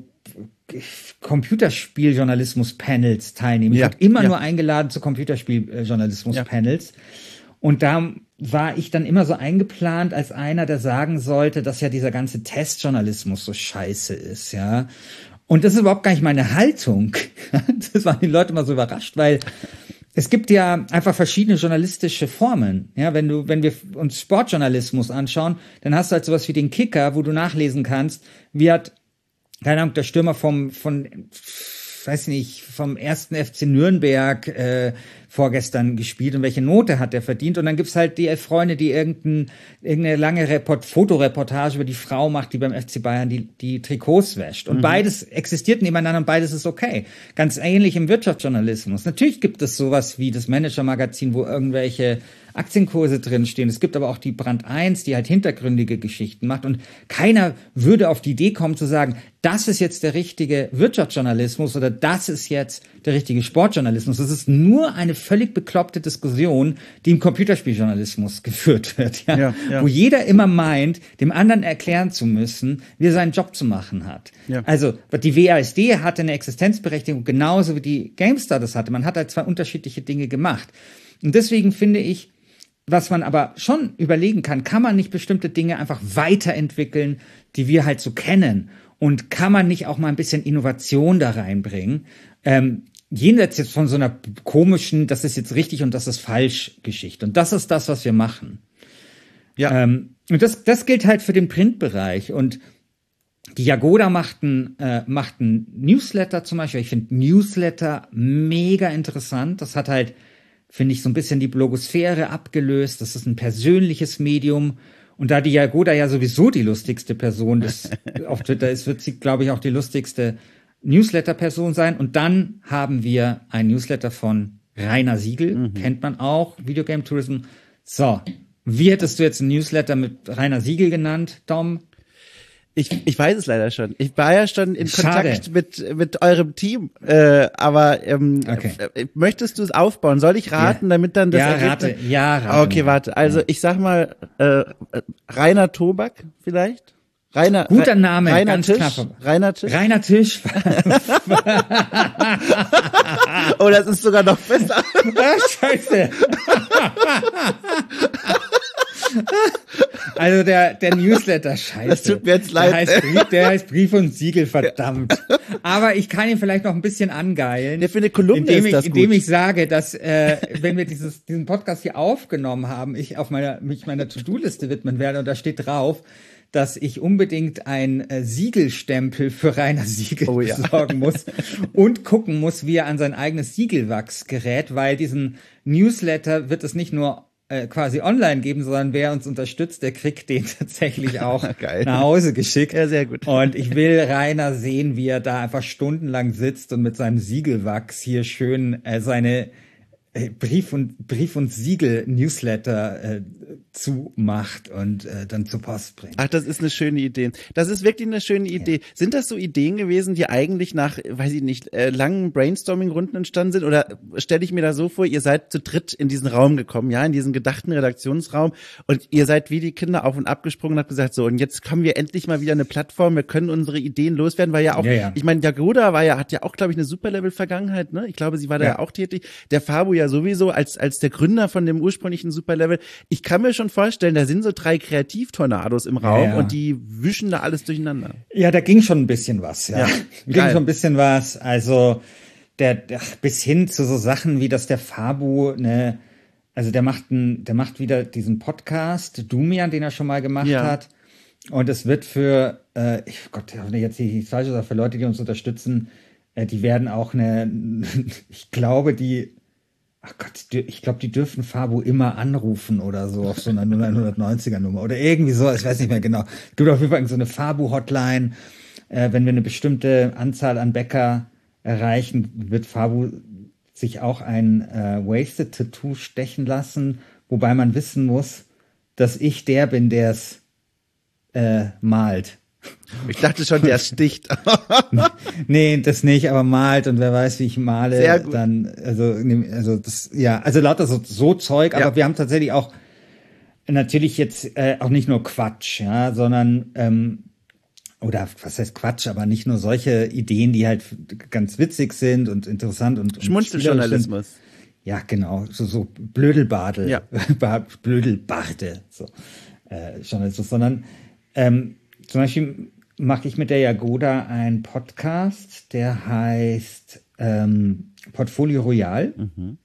Computerspieljournalismus-Panels teilnehmen. Ja, ich wurde immer ja. nur eingeladen zu Computerspieljournalismus-Panels. Ja. Und da war ich dann immer so eingeplant als einer, der sagen sollte, dass ja dieser ganze Testjournalismus so scheiße ist, ja. Und das ist überhaupt gar nicht meine Haltung. Das waren die Leute mal so überrascht, weil es gibt ja einfach verschiedene journalistische Formen. Ja, wenn du, wenn wir uns Sportjournalismus anschauen, dann hast du halt sowas wie den Kicker, wo du nachlesen kannst, wie hat, keine Ahnung, der Stürmer vom, von, weiß nicht, vom ersten F C Nürnberg äh, vorgestern gespielt und welche Note hat der verdient. Und dann gibt's halt die elf Freunde, die irgendein, irgendeine lange Report, Fotoreportage über die Frau macht, die beim F C Bayern die, die Trikots wäscht. Und mhm. beides existiert nebeneinander und beides ist okay. Ganz ähnlich im Wirtschaftsjournalismus. Natürlich gibt es sowas wie das Manager-Magazin, wo irgendwelche Aktienkurse drinstehen. Es gibt aber auch die Brand eins, die halt hintergründige Geschichten macht. Und keiner würde auf die Idee kommen zu sagen, das ist jetzt der richtige Wirtschaftsjournalismus oder das ist jetzt der richtige Sportjournalismus. Das ist nur eine völlig bekloppte Diskussion, die im Computerspieljournalismus geführt wird. Ja? Ja, ja. Wo jeder immer meint, dem anderen erklären zu müssen, wie er seinen Job zu machen hat. Ja. Also die W A S D hatte eine Existenzberechtigung, genauso wie die GameStar das hatte. Man hat halt zwei unterschiedliche Dinge gemacht. Und deswegen finde ich, was man aber schon überlegen kann, kann man nicht bestimmte Dinge einfach weiterentwickeln, die wir halt so kennen? Und kann man nicht auch mal ein bisschen Innovation da reinbringen? Ähm, jenseits jetzt von so einer komischen, das ist jetzt richtig und das ist falsch Geschichte. Und das ist das, was wir machen. Ja. Ähm, und das, das gilt halt für den Printbereich. Und die Jagoda macht einen, äh, macht einen Newsletter zum Beispiel. Ich finde Newsletter mega interessant. Das hat halt, finde ich, so ein bisschen die Blogosphäre abgelöst. Das ist ein persönliches Medium. Und da die Jagoda ja sowieso die lustigste Person des, auf Twitter ist, wird sie, glaube ich, auch die lustigste Newsletter-Person sein. Und dann haben wir ein Newsletter von Rainer Siegel, mhm. kennt man auch, Videogame Tourism. So, wie hättest du jetzt ein Newsletter mit Rainer Siegel genannt, Dom? Ich, ich weiß es leider schon. Ich war ja schon in Schade. Kontakt mit mit eurem Team. Äh, aber ähm, okay. äh, möchtest du es aufbauen? Soll ich raten, ja. damit dann das ja, Ergebnis... Rate. Ja, rate. Okay, warte. Also ich sag mal äh, Rainer Tobak vielleicht? Rainer, Guter Name, Rainer ganz Tisch. klar. Rainer Tisch. Rainer Tisch. Oh, das ist sogar noch besser. Scheiße. Also der, der Newsletter, scheiße. Das tut mir jetzt leid. Der heißt, Brief, der heißt Brief und Siegel, verdammt. Aber ich kann ihn vielleicht noch ein bisschen angeilen. Der für eine Kolumne indem ist ich, das Indem gut. ich sage, dass, äh, wenn wir dieses, diesen Podcast hier aufgenommen haben, ich auf meiner, mich meiner To-Do-Liste widmen werde und da steht drauf, dass ich unbedingt ein äh, Siegelstempel für Rainer Siegel oh, ja. besorgen muss und gucken muss, wie er an sein eigenes Siegelwachs gerät, weil diesen Newsletter wird es nicht nur äh, quasi online geben, sondern wer uns unterstützt, der kriegt den tatsächlich auch nach Hause geschickt. Ja, sehr gut. Und ich will Rainer sehen, wie er da einfach stundenlang sitzt und mit seinem Siegelwachs hier schön äh, seine Brief und Brief und Siegel Newsletter äh, zumacht und äh, dann zur Post bringt. Ach, das ist eine schöne Idee. Das ist wirklich eine schöne Idee. Ja. Sind das so Ideen gewesen, die eigentlich nach, weiß ich nicht, äh, langen Brainstorming-Runden entstanden sind? Oder stelle ich mir da so vor, ihr seid zu dritt in diesen Raum gekommen, ja, in diesen gedachten Redaktionsraum und ihr seid wie die Kinder auf und ab gesprungen und habt gesagt, so, und jetzt haben wir endlich mal wieder eine Plattform, wir können unsere Ideen loswerden, weil ja auch, ja, ja. ich meine, Jagoda war ja, hat ja auch, glaube ich, eine Superlevel-Vergangenheit, ne? Ich glaube, sie war da ja, ja auch tätig. Der Fabu ja sowieso als als der Gründer von dem ursprünglichen Superlevel. Ich kann mir schon vorstellen, da sind so drei Kreativtornados im Raum ja, ja. und die wischen da alles durcheinander. Ja, da ging schon ein bisschen was, ja. ja ging geil. schon ein bisschen was. Also der, der bis hin zu so Sachen wie, dass der Fabu ne, also der macht ein, der macht wieder diesen Podcast Dumian, den er schon mal gemacht ja. hat. Und es wird für, äh, ich Gott, jetzt die falsche Sache, für Leute, die uns unterstützen, äh, die werden auch eine, ich glaube, die Ach Gott, ich glaube, die dürfen Fabu immer anrufen oder so auf so einer neunhundertneunziger Nummer oder irgendwie so, ich weiß nicht mehr genau. Es gibt auf jeden Fall so eine Fabu-Hotline. Äh, wenn wir eine bestimmte Anzahl an Bäcker erreichen, wird Fabu sich auch ein äh, Wasted-Tattoo stechen lassen, wobei man wissen muss, dass ich der bin, der es äh, malt. Ich dachte schon, der sticht. Nee, das nicht, aber malt und wer weiß, wie ich male, Sehr gut. dann, also, also das, ja, also lauter so, so Zeug, aber ja. wir haben tatsächlich auch natürlich jetzt äh, auch nicht nur Quatsch, ja, sondern ähm, oder was heißt Quatsch, aber nicht nur solche Ideen, die halt ganz witzig sind und interessant und, und Schmunzeljournalismus. Ja, genau, so so Blödelbadel, ja. Blödelbarde, so äh, Journalismus, sondern ähm, zum Beispiel mache ich mit der Jagoda einen Podcast, der heißt ähm, Portfolio Royal. Mhm.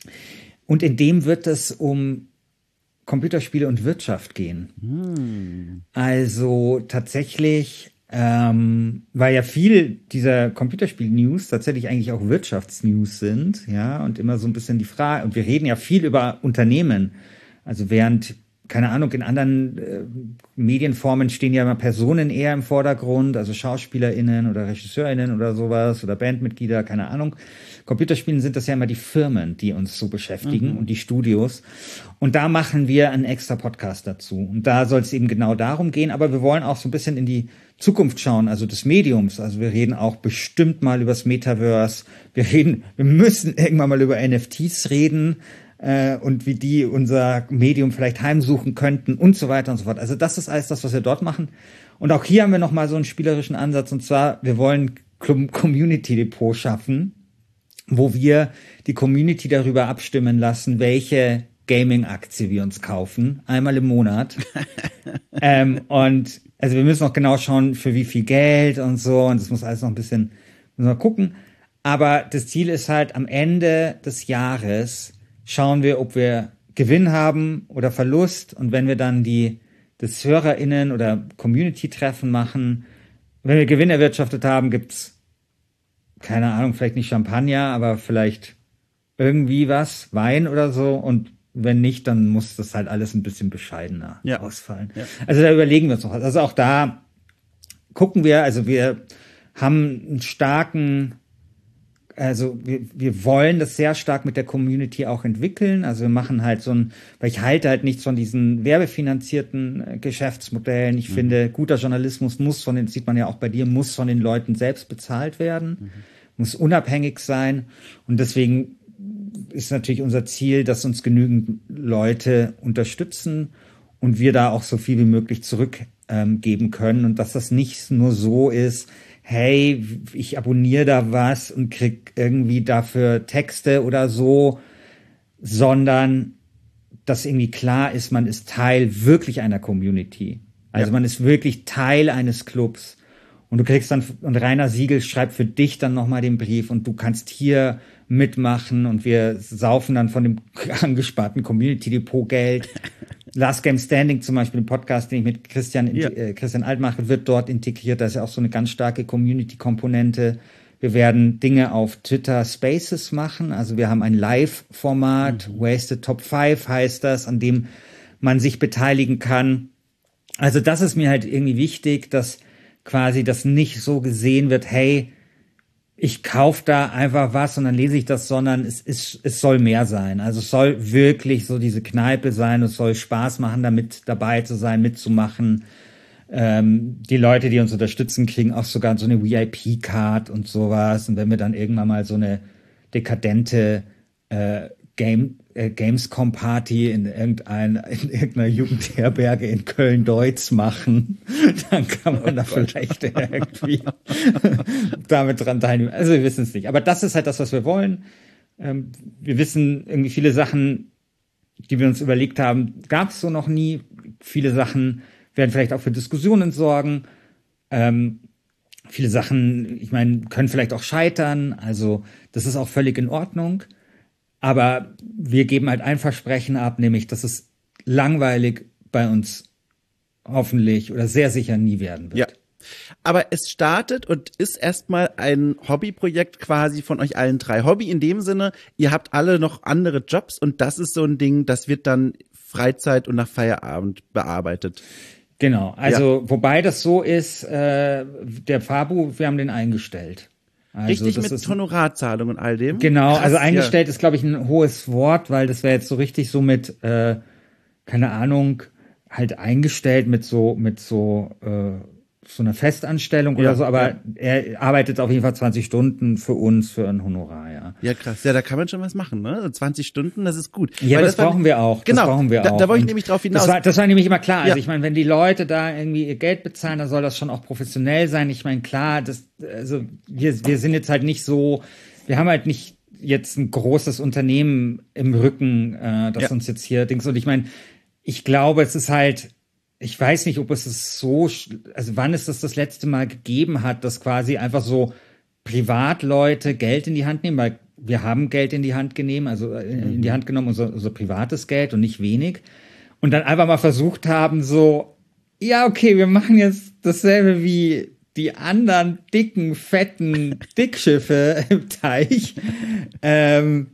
Und in dem wird es um Computerspiele und Wirtschaft gehen. Mhm. Also tatsächlich, ähm, weil ja viel dieser Computerspiel-News tatsächlich eigentlich auch Wirtschaftsnews sind, ja, und immer so ein bisschen die Frage, und wir reden ja viel über Unternehmen. Also während keine Ahnung, in anderen äh, Medienformen stehen ja immer Personen eher im Vordergrund, also SchauspielerInnen oder RegisseurInnen oder sowas oder Bandmitglieder, keine Ahnung. Computerspielen sind das ja immer die Firmen, die uns so beschäftigen mhm. und die Studios. Und da machen wir einen extra Podcast dazu. Und da soll es eben genau darum gehen, aber wir wollen auch so ein bisschen in die Zukunft schauen, also des Mediums. Also wir reden auch bestimmt mal über das Metaverse. Wir reden, wir müssen irgendwann mal über N F Ts reden. Und wie die unser Medium vielleicht heimsuchen könnten und so weiter und so fort. Also das ist alles das, was wir dort machen. Und auch hier haben wir nochmal so einen spielerischen Ansatz. Und zwar, wir wollen Community Depot schaffen, wo wir die Community darüber abstimmen lassen, welche Gaming-Aktie wir uns kaufen, einmal im Monat. ähm, und also wir müssen noch genau schauen, für wie viel Geld und so, und das muss alles noch ein bisschen, müssen wir gucken. Aber das Ziel ist halt, am Ende des Jahres schauen wir, ob wir Gewinn haben oder Verlust, und wenn wir dann die das HörerInnen oder Community-Treffen machen, wenn wir Gewinn erwirtschaftet haben, gibt's keine Ahnung, vielleicht nicht Champagner, aber vielleicht irgendwie was, Wein oder so, und wenn nicht, dann muss das halt alles ein bisschen bescheidener ja. ausfallen. Ja. Also da überlegen wir uns noch. Also auch da gucken wir, also wir haben einen starken, also wir, wir wollen das sehr stark mit der Community auch entwickeln. Also wir machen halt so ein, weil ich halte halt nichts von diesen werbefinanzierten Geschäftsmodellen. Ich mhm. finde, guter Journalismus muss von den, sieht man ja auch bei dir, muss von den Leuten selbst bezahlt werden, mhm. muss unabhängig sein, und deswegen ist natürlich unser Ziel, dass uns genügend Leute unterstützen und wir da auch so viel wie möglich zurückgeben ähm, können, und dass das nicht nur so ist, hey, ich abonniere da was und krieg irgendwie dafür Texte oder so, sondern dass irgendwie klar ist, man ist Teil wirklich einer Community. Also ja. man ist wirklich Teil eines Clubs. Und du kriegst dann, und Rainer Siegel schreibt für dich dann nochmal den Brief, und du kannst hier mitmachen, und wir saufen dann von dem angesparten Community-Depot Geld. Last Game Standing zum Beispiel, ein Podcast, den ich mit Christian, ja. äh, Christian Alt mache, wird dort integriert. Da ist ja auch so eine ganz starke Community-Komponente. Wir werden Dinge auf Twitter Spaces machen. Also wir haben ein Live-Format, mhm. Wasted Top fünf heißt das, an dem man sich beteiligen kann. Also das ist mir halt irgendwie wichtig, dass quasi das nicht so gesehen wird, hey, ich kaufe da einfach was und dann lese ich das, sondern es ist, es soll mehr sein. Also es soll wirklich so diese Kneipe sein, es soll Spaß machen, damit dabei zu sein, mitzumachen. Ähm, die Leute, die uns unterstützen, kriegen auch sogar so eine V I P-Card und sowas. Und wenn wir dann irgendwann mal so eine dekadente äh, Game, äh, Gamescom-Party in, irgendein, in irgendeiner Jugendherberge in Köln-Deutz machen, dann kann man oh da Gott. vielleicht irgendwie damit dran teilnehmen. Also wir wissen es nicht. Aber das ist halt das, was wir wollen. Ähm, wir wissen irgendwie viele Sachen, die wir uns überlegt haben, gab es so noch nie. Viele Sachen werden vielleicht auch für Diskussionen sorgen. Ähm, viele Sachen, ich meine, können vielleicht auch scheitern. Also das ist auch völlig in Ordnung. Aber wir geben halt ein Versprechen ab, nämlich, dass es langweilig bei uns hoffentlich oder sehr sicher nie werden wird. Ja. Aber es startet und ist erstmal ein Hobbyprojekt quasi von euch allen drei. Hobby in dem Sinne, ihr habt alle noch andere Jobs, und das ist so ein Ding, das wird dann Freizeit und nach Feierabend bearbeitet. Genau, also ja. wobei das so ist, äh, der Fabu, wir haben den eingestellt. Also richtig, mit Honorarzahlung und all dem? Genau, Krass, also eingestellt ja. ist, glaube ich, ein hohes Wort, weil das wäre jetzt so richtig so mit, äh, keine Ahnung, halt eingestellt mit so, mit so, äh, so einer Festanstellung ja, oder so, aber ja. er arbeitet auf jeden Fall zwanzig Stunden für uns, für ein Honorar, ja. Ja, krass. Ja, da kann man schon was machen, ne? zwanzig Stunden, das ist gut. Ja, das, das brauchen war, wir auch. Genau, das brauchen wir da, auch. da wollte ich nämlich drauf hinaus. Das war, das war nämlich immer klar. Also ja. ich meine, wenn die Leute da irgendwie ihr Geld bezahlen, dann soll das schon auch professionell sein. Ich meine, klar, das, also wir, wir sind jetzt halt nicht so, wir haben halt nicht jetzt ein großes Unternehmen im Rücken, äh, das ja. uns jetzt hier Dings, und ich meine, ich glaube, es ist halt, ich weiß nicht, ob es es so, also wann es das das letzte Mal gegeben hat, dass quasi einfach so Privatleute Geld in die Hand nehmen, weil wir haben Geld in die Hand genommen, also in die Hand genommen, unser, unser privates Geld und nicht wenig, und dann einfach mal versucht haben, so, ja, okay, wir machen jetzt dasselbe wie die anderen dicken, fetten Dickschiffe im Teich. ähm,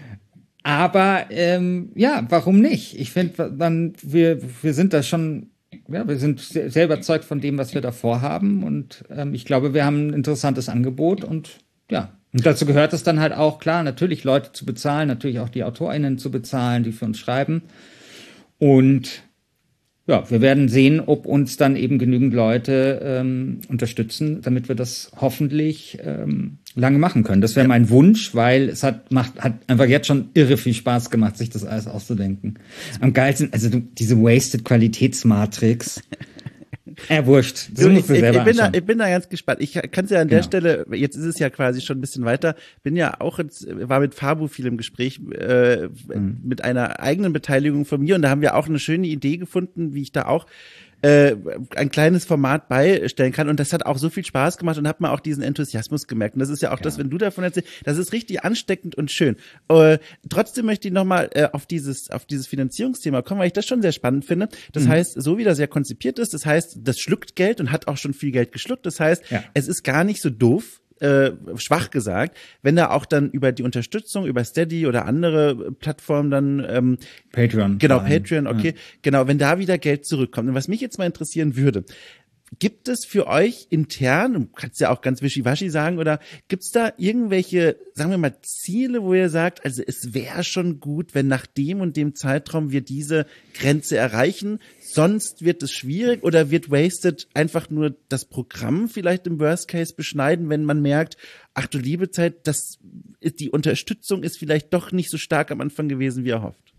aber ähm, ja, warum nicht? Ich finde, dann wir wir sind da schon, ja, wir sind sehr, sehr überzeugt von dem, was wir da vorhaben, und ähm, ich glaube, wir haben ein interessantes Angebot, und ja, und dazu gehört es dann halt auch, klar, natürlich Leute zu bezahlen, natürlich auch die AutorInnen zu bezahlen, die für uns schreiben, und ja, wir werden sehen, ob uns dann eben genügend Leute ähm, unterstützen, damit wir das hoffentlich ähm, lange machen können. Das wäre ja. mein Wunsch, weil es hat macht hat einfach jetzt schon irre viel Spaß gemacht, sich das alles auszudenken. Am geilsten, also diese Wasted Qualitätsmatrix. Ja, wurscht. Das Du, musst du ich, selber ich, bin da, anschauen. ich bin da ganz gespannt. Ich kann es ja an der Genau. Stelle, jetzt ist es ja quasi schon ein bisschen weiter, bin ja auch jetzt, war mit Fabu viel im Gespräch, äh, Mhm. mit einer eigenen Beteiligung von mir und da haben wir auch eine schöne Idee gefunden, wie ich da auch äh, ein kleines Format beistellen kann und das hat auch so viel Spaß gemacht und hat man auch diesen Enthusiasmus gemerkt und das ist ja auch Ja. das, wenn du davon erzählst, das ist richtig ansteckend und schön. Äh, trotzdem möchte ich nochmal äh, auf dieses auf dieses Finanzierungsthema kommen, weil ich das schon sehr spannend finde. Das Mhm. heißt, so wie das ja konzipiert ist, das heißt, das schluckt Geld und hat auch schon viel Geld geschluckt. Das heißt, Ja. es ist gar nicht so doof, äh, schwach gesagt, wenn da auch dann über die Unterstützung, über Steady oder andere Plattformen dann ähm, Patreon. Genau, vor allem. Patreon, okay. Genau, wenn da wieder Geld zurückkommt. Und was mich jetzt mal interessieren würde, gibt es für euch intern, du kannst ja auch ganz wischiwaschi sagen, oder gibt es da irgendwelche, sagen wir mal, Ziele, wo ihr sagt, also es wäre schon gut, wenn nach dem und dem Zeitraum wir diese Grenze erreichen, sonst wird es schwierig oder wird Wasted einfach nur das Programm vielleicht im Worst Case beschneiden, wenn man merkt, ach du liebe Zeit, das ist, die Unterstützung ist vielleicht doch nicht so stark am Anfang gewesen, wie erhofft.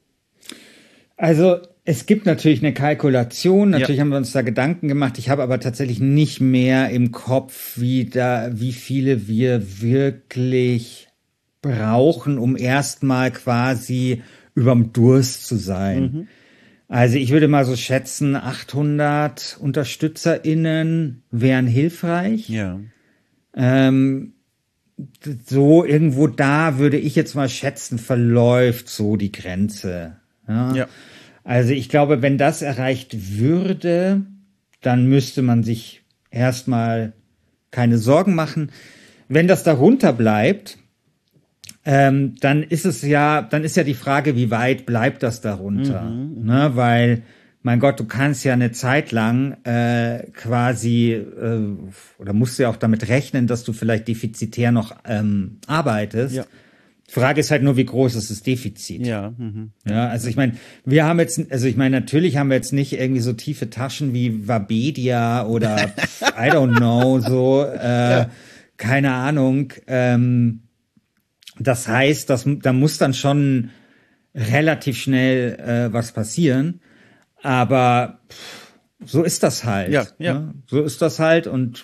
Also es gibt natürlich eine Kalkulation, natürlich Ja. haben wir uns da Gedanken gemacht. Ich habe aber tatsächlich nicht mehr im Kopf, wie da, wie viele wir wirklich brauchen, um erstmal quasi überm Durst zu sein. Mhm. Also ich würde mal so schätzen, achthundert UnterstützerInnen wären hilfreich. Ja. Ähm, so irgendwo da würde ich jetzt mal schätzen, verläuft so die Grenze. Ja. Ja. Also ich glaube, wenn das erreicht würde, dann müsste man sich erstmal keine Sorgen machen. Wenn das darunter bleibt, ähm, dann ist es ja, dann ist ja die Frage, wie weit bleibt das darunter? Mhm. Ne? Weil, mein Gott, du kannst ja eine Zeit lang äh, quasi äh, oder musst ja auch damit rechnen, dass du vielleicht defizitär noch ähm, arbeitest. Ja. Frage ist halt nur, wie groß ist das Defizit? Ja. Mhm. Ja, also ich meine, wir haben jetzt, also ich meine, natürlich haben wir jetzt nicht irgendwie so tiefe Taschen wie Wabedia oder pff, I don't know, so, äh, ja. keine Ahnung. Ähm, das heißt, das, da muss dann schon relativ schnell äh, was passieren. Aber pff, so ist das halt. Ja, ja. Ne? So ist das halt und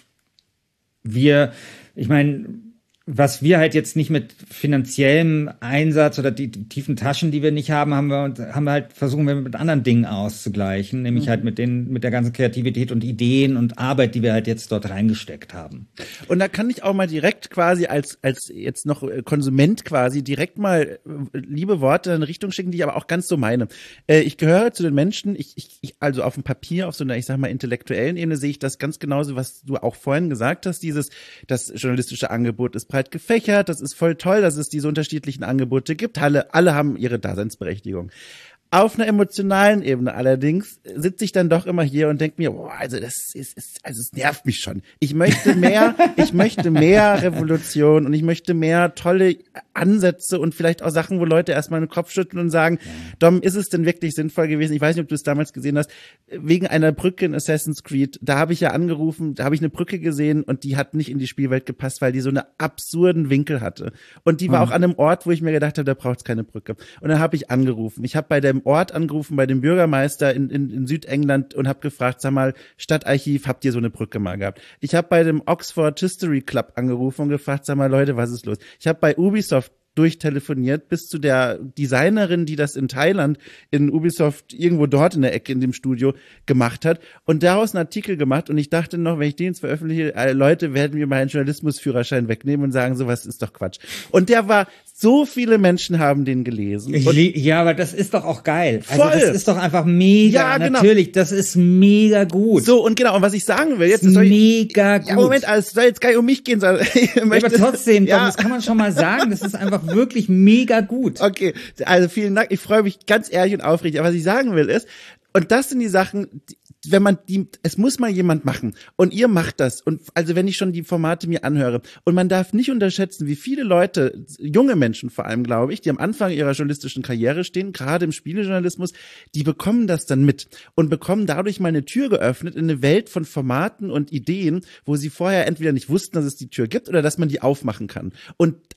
wir, ich meine, was wir halt jetzt nicht mit finanziellem Einsatz oder die, die tiefen Taschen, die wir nicht haben, haben wir haben wir halt versuchen wir mit anderen Dingen auszugleichen, nämlich mhm. halt mit den mit der ganzen Kreativität und Ideen und Arbeit, die wir halt jetzt dort reingesteckt haben. Und da kann ich auch mal direkt quasi als als jetzt noch Konsument quasi direkt mal liebe Worte in eine Richtung schicken, die ich aber auch ganz so meine. Äh, ich gehöre zu den Menschen, ich, ich, ich also auf dem Papier, auf so einer, ich sag mal, intellektuellen Ebene sehe ich das ganz genauso, was du auch vorhin gesagt hast, dieses, das journalistische Angebot ist breit gefächert, das ist voll toll, dass es diese unterschiedlichen Angebote gibt. Alle, alle haben ihre Daseinsberechtigung. Auf einer emotionalen Ebene allerdings sitze ich dann doch immer hier und denke mir, boah, also das ist, ist, also es nervt mich schon. Ich möchte mehr, ich möchte mehr Revolution und ich möchte mehr tolle Ansätze und vielleicht auch Sachen, wo Leute erstmal den Kopf schütteln und sagen, ja. Dom, ist es denn wirklich sinnvoll gewesen? Ich weiß nicht, ob du es damals gesehen hast, wegen einer Brücke in Assassin's Creed, da habe ich ja angerufen, da habe ich eine Brücke gesehen und die hat nicht in die Spielwelt gepasst, weil die so einen absurden Winkel hatte. Und die war mhm. auch an einem Ort, wo ich mir gedacht habe, da braucht es keine Brücke. Und dann habe ich angerufen. Ich habe bei der Ort angerufen bei dem Bürgermeister in, in, in Südengland und habe gefragt, sag mal, Stadtarchiv, habt ihr so eine Brücke mal gehabt? Ich habe bei dem Oxford History Club angerufen und gefragt, sag mal, Leute, was ist los? Ich habe bei Ubisoft durchtelefoniert bis zu der Designerin, die das in Thailand in Ubisoft irgendwo dort in der Ecke in dem Studio gemacht hat und daraus einen Artikel gemacht und ich dachte noch, wenn ich den jetzt veröffentliche, äh, Leute werden mir meinen Journalismusführerschein wegnehmen und sagen, sowas ist doch Quatsch. Und der war, so viele Menschen haben den gelesen. Ich, ja, aber das ist doch auch geil. Voll. Also das ist doch einfach mega, ja, genau. Natürlich, das ist mega gut. So, und genau, und was ich sagen will, jetzt ist soll ich, mega gut. Ja, Moment, also, es soll jetzt gar nicht um mich gehen, sondern ich möchte, ja, aber trotzdem, ja. das kann man schon mal sagen, das ist einfach wirklich mega gut. Okay, also vielen Dank, ich freue mich ganz ehrlich und aufrichtig, aber was ich sagen will ist, und das sind die Sachen, die, wenn man die, es muss mal jemand machen und ihr macht das und also wenn ich schon die Formate mir anhöre und man darf nicht unterschätzen, wie viele Leute, junge Menschen vor allem, glaube ich, die am Anfang ihrer journalistischen Karriere stehen, gerade im Spielejournalismus, die bekommen das dann mit und bekommen dadurch mal eine Tür geöffnet in eine Welt von Formaten und Ideen, wo sie vorher entweder nicht wussten, dass es die Tür gibt oder dass man die aufmachen kann. Und allein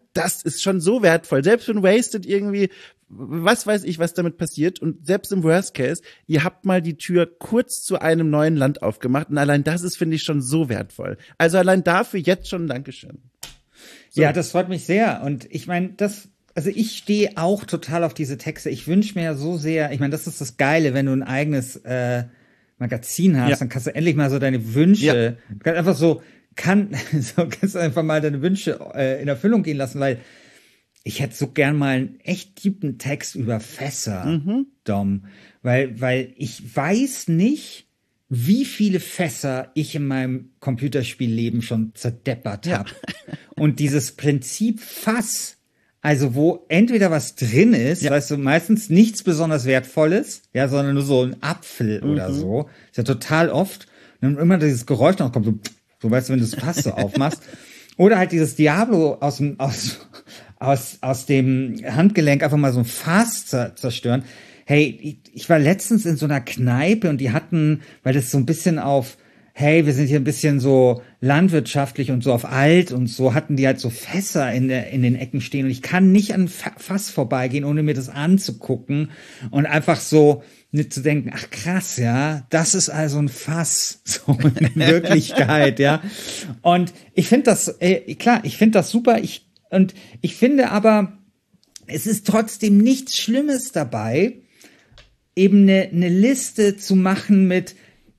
das ist schon so wertvoll. Selbst wenn Wasted irgendwie, was weiß ich, was damit passiert. Und selbst im Worst Case, ihr habt mal die Tür kurz zu einem neuen Land aufgemacht. Und allein das ist, finde ich, schon so wertvoll. Also allein dafür jetzt schon ein Dankeschön. So. Ja, das freut mich sehr. Und ich meine, das, also ich stehe auch total auf diese Texte. Ich wünsche mir ja so sehr, ich meine, das ist das Geile, wenn du ein eigenes äh, Magazin hast, ja. dann kannst du endlich mal so deine Wünsche, ja. kannst einfach so, kann, so kannst du einfach mal deine Wünsche äh, in Erfüllung gehen lassen, weil ich hätte so gern mal einen echt tiefen Text über Fässer, mhm. Dom, weil, weil ich weiß nicht, wie viele Fässer ich in meinem Computerspielleben schon zerdeppert habe. Ja. Und dieses Prinzip Fass, also wo entweder was drin ist, ja. weißt du, meistens nichts besonders Wertvolles, ja, sondern nur so ein Apfel mhm. oder so. Ist ja total oft. Und dann immer dieses Geräusch noch kommt, so, so weißt du, wenn du das Fass so aufmachst. Oder halt dieses Diablo aus dem, aus, aus, aus dem Handgelenk einfach mal so ein Fass zerstören. Hey, ich, ich war letztens in so einer Kneipe und die hatten, weil das so ein bisschen auf, hey, wir sind hier ein bisschen so landwirtschaftlich und so auf alt und so, hatten die halt so Fässer in der, in den Ecken stehen und ich kann nicht an Fass vorbeigehen, ohne mir das anzugucken und einfach so nicht zu denken, ach krass, ja, das ist also ein Fass, so in Wirklichkeit, ja. Und ich finde das, äh, klar, ich finde das super, ich, und ich finde aber, es ist trotzdem nichts Schlimmes dabei, eben eine, eine Liste zu machen mit,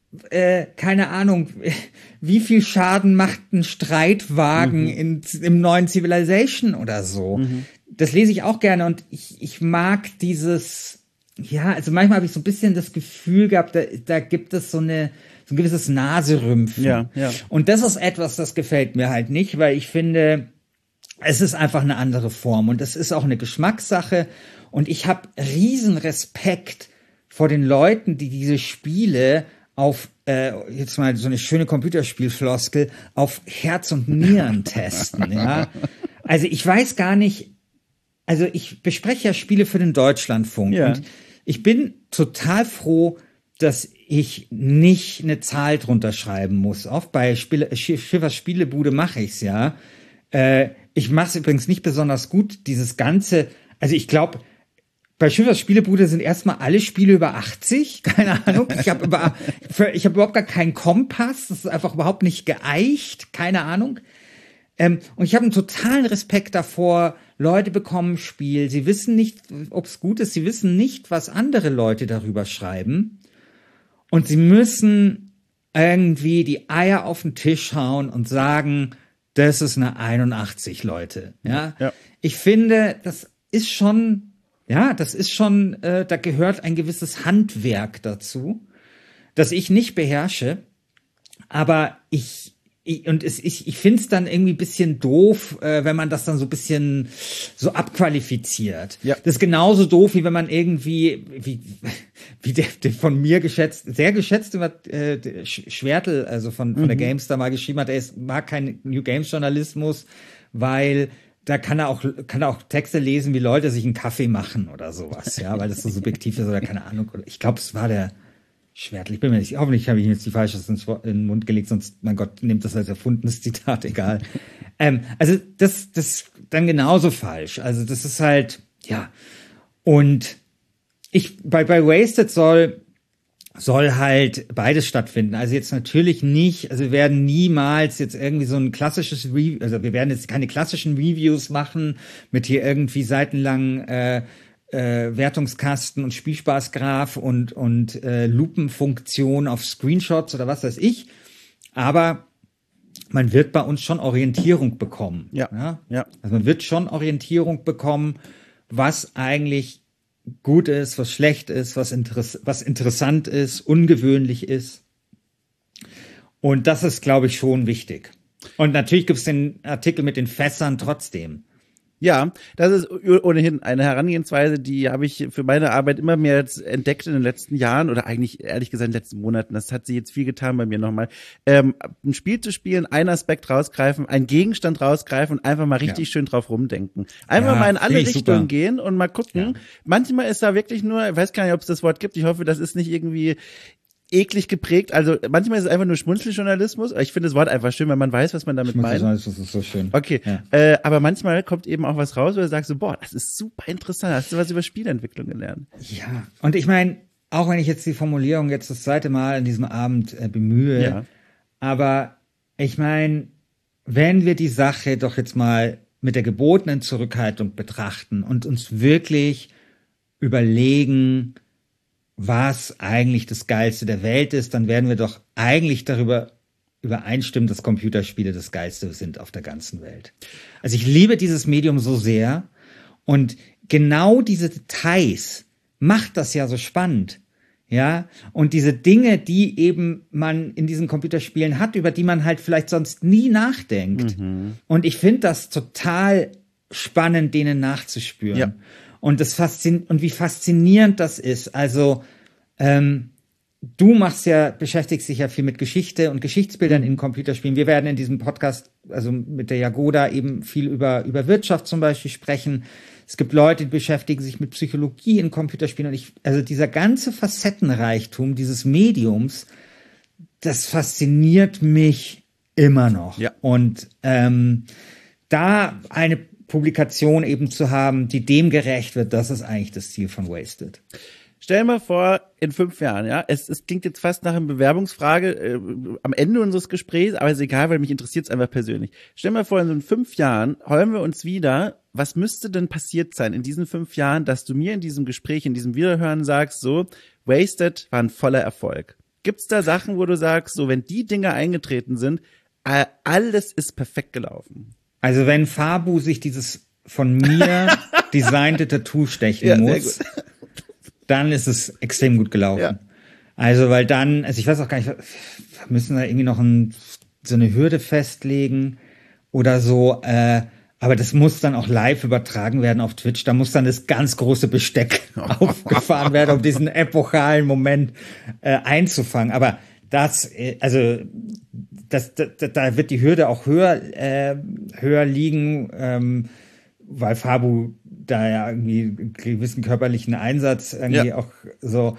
äh, keine Ahnung, wie viel Schaden macht ein Streitwagen mhm. in, im neuen Civilization oder so. Mhm. Das lese ich auch gerne und ich, ich mag dieses, ja, also manchmal habe ich so ein bisschen das Gefühl gehabt, da, da gibt es so eine, so ein gewisses Naserümpfen. Ja, ja. Und das ist etwas, das gefällt mir halt nicht, weil ich finde, es ist einfach eine andere Form und es ist auch eine Geschmackssache und ich habe riesen Respekt vor den Leuten, die diese Spiele auf, äh, jetzt mal so eine schöne Computerspielfloskel, auf Herz und Nieren testen, ja. Also ich weiß gar nicht, also ich bespreche ja Spiele für den Deutschlandfunk ja. und ich bin total froh, dass ich nicht eine Zahl drunter schreiben muss. Oft bei Spiele, Schiffers Spielebude mache ich's ja. Äh, ich mache es übrigens nicht besonders gut, dieses ganze, also ich glaube, bei Schiffers Spielebude sind erstmal alle Spiele über achtzig, keine Ahnung. Ich habe über, ich habe überhaupt gar keinen Kompass, das ist einfach überhaupt nicht geeicht, keine Ahnung. Ähm, und ich habe einen totalen Respekt davor, Leute bekommen ein Spiel, sie wissen nicht, ob es gut ist, sie wissen nicht, was andere Leute darüber schreiben. Und sie müssen irgendwie die Eier auf den Tisch hauen und sagen, das ist eine einundachtzig, Leute. Ja, ja. Ich finde, das ist schon, ja, das ist schon, äh, da gehört ein gewisses Handwerk dazu, das ich nicht beherrsche. Aber ich, ich und es, ich, ich finde es dann irgendwie ein bisschen doof, äh, wenn man das dann so ein bisschen so abqualifiziert. Ja. Das ist genauso doof, wie wenn man irgendwie, wie, wie der, der von mir geschätzt, sehr geschätzte äh, Schwertl, also von, von mhm. der GameStar mal geschrieben hat, er ist, mag keinen New Games Journalismus, weil da kann er auch, kann er auch Texte lesen, wie Leute sich einen Kaffee machen oder sowas, ja, weil das so subjektiv ist oder keine Ahnung. Ich glaube, es war der Schwertl. Ich bin mir nicht, hoffentlich habe ich ihm jetzt die falsche ins in den Mund gelegt, sonst, mein Gott, nimmt das als erfundenes Zitat, egal. ähm, also, das, das dann genauso falsch. Also, das ist halt, ja. Und ich, bei, bei Wasted soll, soll halt beides stattfinden. Also jetzt natürlich nicht, also wir werden niemals jetzt irgendwie so ein klassisches Review, also wir werden jetzt keine klassischen Reviews machen mit hier irgendwie seitenlangen äh, äh, Wertungskasten und Spielspaßgraph und und äh, Lupenfunktion auf Screenshots oder was weiß ich. Aber man wird bei uns schon Orientierung bekommen. Ja, ja. ja. Also man wird schon Orientierung bekommen, was eigentlich gut ist, was schlecht ist, was, interess- was interessant ist, ungewöhnlich ist. Und das ist, glaube ich, schon wichtig. Und natürlich gibt es den Artikel mit den Fässern trotzdem. Ja, das ist ohnehin eine Herangehensweise, die habe ich für meine Arbeit immer mehr jetzt entdeckt in den letzten Jahren oder eigentlich ehrlich gesagt in den letzten Monaten. Das hat sich jetzt viel getan bei mir nochmal. Ähm, ein Spiel zu spielen, einen Aspekt rausgreifen, einen Gegenstand rausgreifen und einfach mal richtig ja. schön drauf rumdenken. Einfach ja, mal in alle Richtungen super. gehen und mal gucken. Ja. Manchmal ist da wirklich nur, ich weiß gar nicht, ob es das Wort gibt, ich hoffe, das ist nicht irgendwie eklig geprägt. Also manchmal ist es einfach nur Schmunzeljournalismus. Ich finde das Wort einfach schön, weil man weiß, was man damit meint. Das ist so schön. Okay, ja. äh, aber manchmal kommt eben auch was raus, wo du sagst so, boah, das ist super interessant. Hast du was über Spielentwicklung gelernt? Ja, und ich meine, auch wenn ich jetzt die Formulierung jetzt das zweite Mal an diesem Abend äh, bemühe, ja. aber ich meine, wenn wir die Sache doch jetzt mal mit der gebotenen Zurückhaltung betrachten und uns wirklich überlegen, was eigentlich das Geilste der Welt ist, dann werden wir doch eigentlich darüber übereinstimmen, dass Computerspiele das Geilste sind auf der ganzen Welt. Also ich liebe dieses Medium so sehr und genau diese Details macht das ja so spannend. Ja, und diese Dinge, die eben man in diesen Computerspielen hat, über die man halt vielleicht sonst nie nachdenkt. Mhm. Und ich finde das total spannend, denen nachzuspüren. Ja. Und das faszin- und wie faszinierend das ist. Also, ähm, du machst ja, beschäftigst dich ja viel mit Geschichte und Geschichtsbildern in Computerspielen. Wir werden in diesem Podcast, also mit der Jagoda, eben viel über, über Wirtschaft zum Beispiel sprechen. Es gibt Leute, die beschäftigen sich mit Psychologie in Computerspielen und ich, also dieser ganze Facettenreichtum dieses Mediums, das fasziniert mich immer noch. Ja. Und ähm, da eine Publikation eben zu haben, die dem gerecht wird, das ist eigentlich das Ziel von Wasted. Stell mal vor, in fünf Jahren, ja, es, es klingt jetzt fast nach einer Bewerbungsfrage äh, am Ende unseres Gesprächs, aber ist egal, weil mich interessiert es einfach persönlich. Stell mal vor, in so fünf Jahren heulen wir uns wieder. Was müsste denn passiert sein in diesen fünf Jahren, dass du mir in diesem Gespräch, in diesem Wiederhören sagst, so, Wasted war ein voller Erfolg? Gibt's da Sachen, wo du sagst, so, wenn die Dinge eingetreten sind, äh, alles ist perfekt gelaufen? Also wenn Fabu sich dieses von mir designte Tattoo stechen ja, muss, dann ist es extrem gut gelaufen. Ja. Also, weil dann, also ich weiß auch gar nicht, wir müssen da irgendwie noch ein, so eine Hürde festlegen oder so, äh, aber das muss dann auch live übertragen werden auf Twitch. Da muss dann das ganz große Besteck aufgefahren werden, um diesen epochalen Moment äh, einzufangen. Aber das, äh, also das, da, da wird die Hürde auch höher, äh, höher liegen, ähm, weil Fabu da ja irgendwie einen gewissen körperlichen Einsatz irgendwie ja. auch so.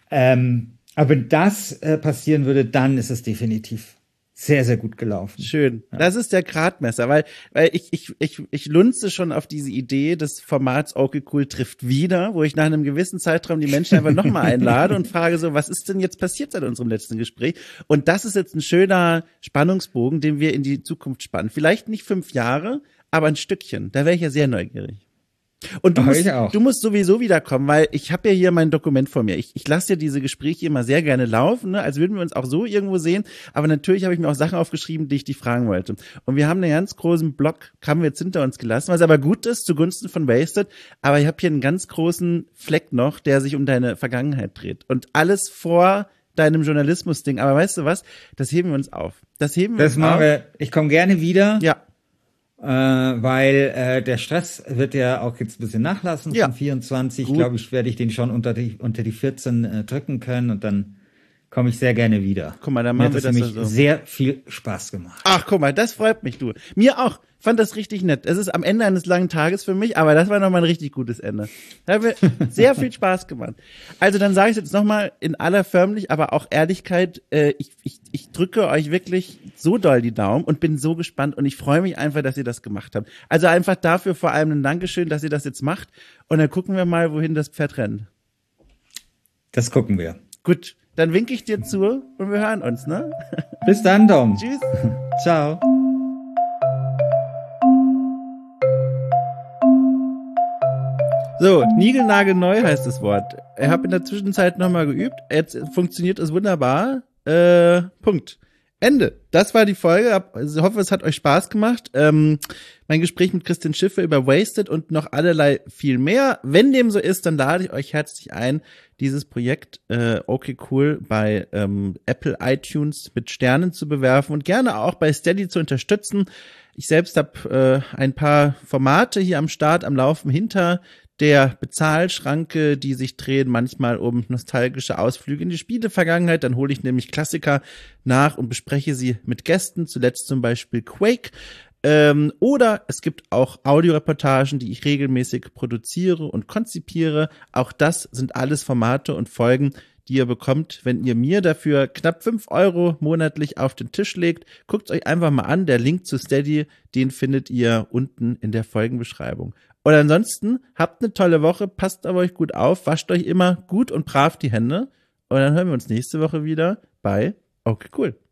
Ähm, aber wenn das äh, passieren würde, dann ist es definitiv sehr, sehr gut gelaufen. Schön. Ja. Das ist der Gradmesser, weil, weil ich, ich, ich, ich lunze schon auf diese Idee des Formats Okay Cool trifft wieder, wo ich nach einem gewissen Zeitraum die Menschen einfach nochmal einlade und frage so, was ist denn jetzt passiert seit unserem letzten Gespräch? Und das ist jetzt ein schöner Spannungsbogen, den wir in die Zukunft spannen. Vielleicht nicht fünf Jahre, aber ein Stückchen. Da wäre ich ja sehr neugierig. Und du musst, du musst sowieso wiederkommen, weil ich habe ja hier mein Dokument vor mir. Ich, ich lasse ja diese Gespräche immer sehr gerne laufen, ne? Als würden wir uns auch so irgendwo sehen. Aber natürlich habe ich mir auch Sachen aufgeschrieben, die ich dich fragen wollte. Und wir haben einen ganz großen Block, haben wir jetzt hinter uns gelassen, was aber gut ist, zugunsten von Wasted. Aber ich habe hier einen ganz großen Fleck noch, der sich um deine Vergangenheit dreht. Und alles vor deinem Journalismus-Ding. Aber weißt du was? Das heben wir uns auf. Das heben wir das uns auf. Wir, ich komme gerne wieder. Ja. Äh, weil äh, der Stress wird ja auch jetzt ein bisschen nachlassen ja. von vierundzwanzig. Glaube ich, werde ich den schon unter die unter die vierzehn äh, drücken können und dann komme ich sehr gerne wieder. Guck mal, dann machen Mir wir hat das nämlich so. sehr viel Spaß gemacht. Ach, guck mal, das freut mich, du. Mir auch. Fand das richtig nett. Es ist am Ende eines langen Tages für mich, aber das war nochmal ein richtig gutes Ende. Da hat mir sehr viel Spaß gemacht. Also dann sage ich jetzt nochmal in aller Förmlich, aber auch Ehrlichkeit, äh, ich, ich, ich drücke euch wirklich so doll die Daumen und bin so gespannt und ich freue mich einfach, dass ihr das gemacht habt. Also einfach dafür vor allem ein Dankeschön, dass ihr das jetzt macht und dann gucken wir mal, wohin das Pferd rennt. Das gucken wir. Gut, dann winke ich dir zu und wir hören uns, ne? Bis dann, Dom. Tschüss. Ciao. So, niegelnagelneu heißt das Wort. Ich habe in der Zwischenzeit nochmal geübt. Jetzt funktioniert es wunderbar. Äh, Punkt. Ende. Das war die Folge. Ich hoffe, es hat euch Spaß gemacht. Ähm, mein Gespräch mit Christian Schiffer über Wasted und noch allerlei viel mehr. Wenn dem so ist, dann lade ich euch herzlich ein, dieses Projekt äh, Okay Cool bei ähm, Apple iTunes mit Sternen zu bewerfen und gerne auch bei Steady zu unterstützen. Ich selbst habe äh, ein paar Formate hier am Start, am Laufen hinter der Bezahlschranke, die sich drehen manchmal um nostalgische Ausflüge in die Spielevergangenheit. Dann hole ich nämlich Klassiker nach und bespreche sie mit Gästen, zuletzt zum Beispiel Quake. Ähm, oder es gibt auch Audioreportagen, die ich regelmäßig produziere und konzipiere. Auch das sind alles Formate und Folgen, die ihr bekommt, wenn ihr mir dafür knapp fünf Euro monatlich auf den Tisch legt. Guckt euch einfach mal an, der Link zu Steady, den findet ihr unten in der Folgenbeschreibung. Und ansonsten, habt eine tolle Woche, passt auf euch gut auf, wascht euch immer gut und brav die Hände und dann hören wir uns nächste Woche wieder bei Okay, cool.